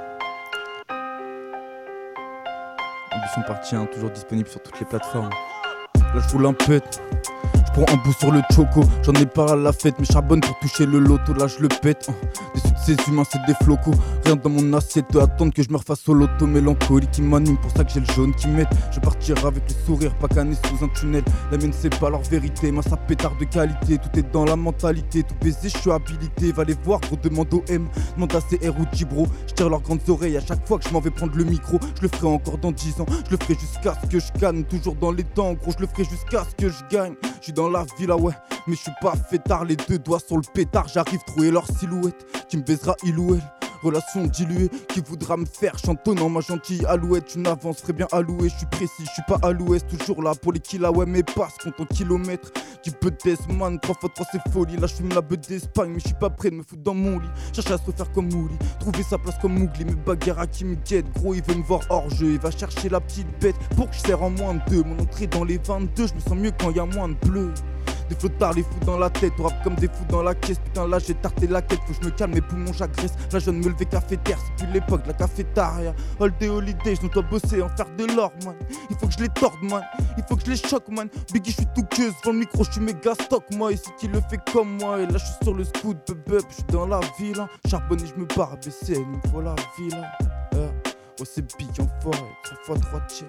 Speaker 9: Ambition partie un, toujours disponible sur toutes les plateformes. Là, je roule un pète. Je prends un bout sur le choco. J'en ai pas à la fête, mais charbonne pour toucher le loto. Là, je le pète. Hein. Déçu de ces humains, c'est des flocos. Rien dans mon assiette. Attendre que je me refasse au loto. Mélancolie qui m'anime, pour ça que j'ai le jaune qui m'aide. Je partirai avec le sourire, pas cané sous un tunnel. La mienne, c'est pas leur vérité. Ma ça pétard de qualité. Tout est dans la mentalité. Tout baiser, je suis habilité. Va les voir, gros, demande au M. Demande à C R ou Gibro. Je tire leurs grandes oreilles à chaque fois que je m'en vais prendre le micro. Je le ferai encore dans dix ans. Je le ferai jusqu'à ce que je gagne. Toujours dans les temps, gros, je le ferai jusqu'à ce que je gagne. Je suis dans la villa, ouais, mais je suis pas fêtard. Les deux doigts sur le pétard, j'arrive trouver leur silhouette. Qui me baisera, il ou elle. Relation diluée, qui voudra me faire chantonnant ma gentille alouette. Une avance très bien allouée, je suis précis, je suis pas à l'ouest. Toujours là pour les kills, ouais, mais passe compte en kilomètres. Du peu man, trois fois trois c'est folie. Là je fume la beuh d'Espagne, mais je suis pas prêt de me foutre dans mon lit. Cherche à se refaire comme Mouli, trouver sa place comme Mougli. Mes bagarres à qui me guettent, gros il veut me voir hors jeu. Il va chercher la petite bête pour que je serre en moins de deux. Mon entrée dans les vingt-deux, je me sens mieux quand y a moins de bleu. Des flottards, les fous dans la tête, on rappe comme des fous dans la caisse. Putain là j'ai tarté la quête, faut que je me calme, mes poumons j'agresse. Là je viens de me lever cafetière, c'est plus l'époque de la cafétéria. All day holiday, je dois bosser, en faire de l'or man. Il faut que je les torde man, il faut que je les choque man. Biggie je suis tout queuse, devant le micro je suis méga stock moi. Ici qui le fait comme moi, et là je suis sur le scoot, bub je suis dans la ville hein. Charbonne et je me barre, B C, il me faut la ville hein. euh, Oh c'est Biggie en forêt, trois fois trois check.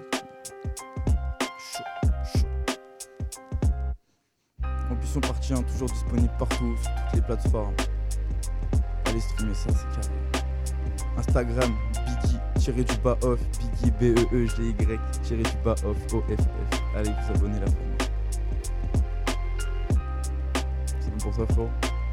Speaker 9: Ambition partie un, toujours disponible partout, sur toutes les plateformes. Allez streamer ça, c'est carré. Instagram, Biggie, tiré du bas off, Biggie, B E E G Y, tiré du bas off, O F F. Allez vous abonner la famille. C'est bon pour toi, Flo?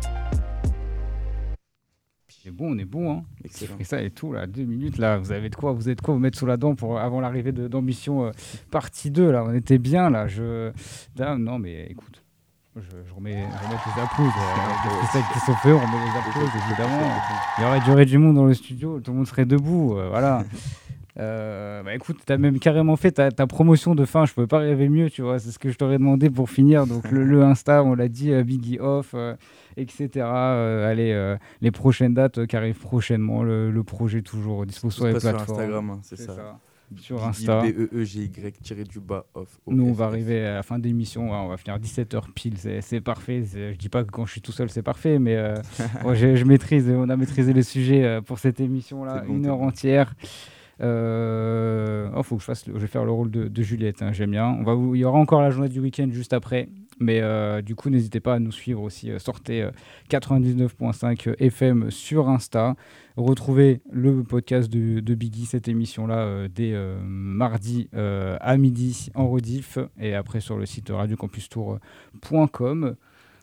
Speaker 8: C'est bon, on est bon, hein.
Speaker 9: Excellent.
Speaker 8: Et ça et tout, là, deux minutes, là, vous avez de quoi, vous êtes quoi vous mettre sous la dent pour, avant l'arrivée de, d'Ambition euh, partie deux, là, on était bien, là, je... Là, non, mais écoute. Je, je, remets, je remets les applaudissements. Euh, les freestyles qui sont faits, on remet les applaudissements, évidemment. Il y aurait, il y aurait du monde dans le studio, tout le monde serait debout. Euh, voilà. euh, bah écoute, tu as même carrément fait ta, ta promotion de fin. Je ne pouvais pas rêver mieux, tu vois. C'est ce que je t'aurais demandé pour finir. Donc, le, le Insta, on l'a dit, euh, Biggie Off, euh, et cetera. Euh, allez, euh, les prochaines dates euh, qui arrivent prochainement. Le, le projet toujours dispo sur les plateformes.
Speaker 9: Sur Instagram, hein, c'est, c'est ça.
Speaker 8: ça. Sur Insta.
Speaker 9: B E E G Y tiré du bas off.
Speaker 8: Nous, on va arriver à la fin d'émission. Ouais, on va finir dix-sept heures pile. C'est, c'est parfait. C'est, je dis pas que quand je suis tout seul, c'est parfait, mais euh, ouais, je, je maîtrise. On a maîtrisé le sujet euh, pour cette émission-là, bon, une heure bon. entière. Euh... Oh, faut que je fasse. Le... Je vais faire le rôle de, de Juliette. Hein, j'aime bien. On va. Il y aura encore la journée du week-end juste après. Mais euh, du coup, n'hésitez pas à nous suivre aussi. Euh, sortez euh, quatre-vingt-dix-neuf virgule cinq F M sur Insta. Retrouvez le podcast de, de Biggie, cette émission-là, euh, dès euh, mardi euh, à midi en rediff. Et après sur le site radio campus tour point com.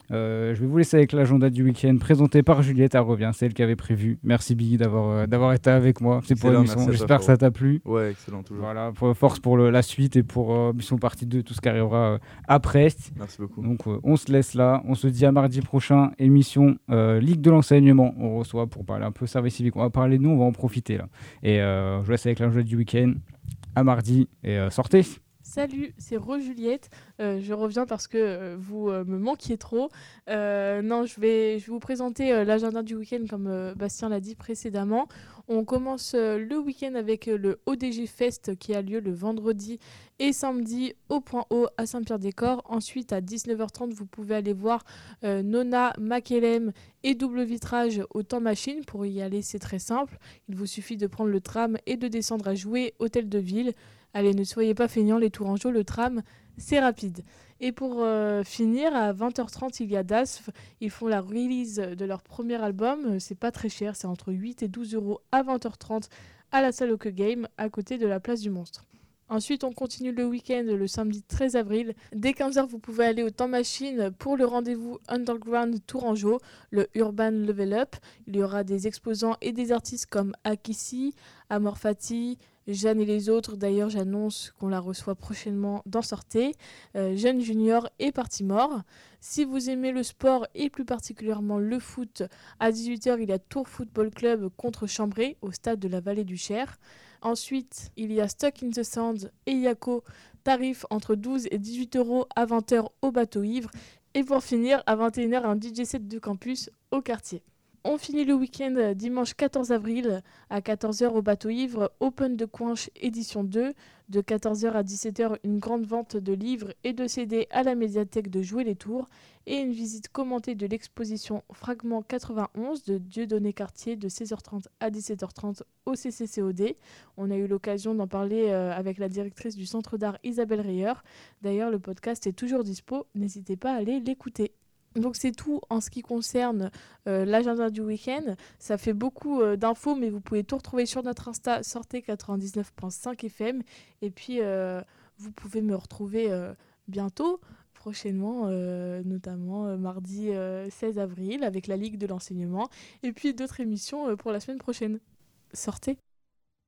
Speaker 8: Euh, je vais vous laisser avec l'agenda du week-end présenté par Juliette. Elle revient, c'est elle qui avait prévu. Merci Biggie d'avoir, euh, d'avoir été avec moi. C'est pour l'émission. J'espère que ça t'a plu.
Speaker 9: Ouais, excellent, toujours.
Speaker 8: Voilà, pour, force pour le, la suite et pour euh, Mission Partie deux, tout ce qui arrivera euh, après.
Speaker 9: Merci beaucoup.
Speaker 8: Donc euh, on se laisse là. On se dit à mardi prochain. Émission euh, Ligue de l'enseignement. On reçoit pour parler un peu service civique. On va parler de nous, on va en profiter là. Et euh, je vous laisse avec l'agenda du week-end. À mardi et euh, sortez.
Speaker 13: Salut, c'est Rose Juliette. Euh, je reviens parce que euh, vous euh, me manquiez trop. Euh, non, je vais, je vais vous présenter euh, l'agenda du week-end comme euh, Bastien l'a dit précédemment. On commence euh, le week-end avec euh, le O D G Fest qui a lieu le vendredi et samedi au Point Haut à Saint-Pierre-des-Corps. Ensuite, à dix-neuf heures trente, vous pouvez aller voir euh, Nona, Makelem et Double Vitrage au Temps Machine. Pour y aller, c'est très simple. Il vous suffit de prendre le tram et de descendre à Jouer, Hôtel de Ville. Allez, ne soyez pas feignants, les Tourangeaux, le tram, c'est rapide. Et pour euh, finir, à vingt heures trente, il y a D A S F. Ils font la release de leur premier album. C'est pas très cher, c'est entre huit et douze euros à vingt heures trente à la salle Hockey Game, à côté de la place du Monstre. Ensuite, on continue le week-end le samedi treize avril. Dès quinze heures, vous pouvez aller au Temps Machine pour le rendez-vous Underground Tourangeau, le Urban Level Up. Il y aura des exposants et des artistes comme Akissi, Amor Fati, Jeanne et les autres. D'ailleurs, j'annonce qu'on la reçoit prochainement dans Sortez. Euh, Jeune Junior et Parti Mort. Si vous aimez le sport et plus particulièrement le foot, à dix-huit heures, il y a Tours Football Club contre Chambray au stade de la Vallée du Cher. Ensuite, il y a Stuck in the Sand et Yako, tarif entre douze et dix-huit euros à vingt heures au Bateau Ivre. Et pour finir, à vingt et une heures, un D J set de campus au quartier. On finit le week-end dimanche quatorze avril à quatorze heures au Bateau Ivre, Open de Coinche édition deux. De quatorze heures à dix-sept heures, une grande vente de livres et de C D à la médiathèque de Jouer-les-Tours et une visite commentée de l'exposition Fragment quatre-vingt-onze de Dieudonné Cartier de seize heures trente à dix-sept heures trente au C C C O D. On a eu l'occasion d'en parler euh, avec la directrice du Centre d'art Isabelle Reyer. D'ailleurs, le podcast est toujours dispo, n'hésitez pas à aller l'écouter. Donc c'est tout en ce qui concerne euh, l'agenda du week-end. Ça fait beaucoup euh, d'infos, mais vous pouvez tout retrouver sur notre Insta Sortez quatre-vingt-dix-neuf virgule cinq F M. Et puis euh, vous pouvez me retrouver euh, bientôt, prochainement, euh, notamment euh, mardi euh, seize avril avec la Ligue de l'enseignement. Et puis d'autres émissions euh, pour la semaine prochaine. Sortez!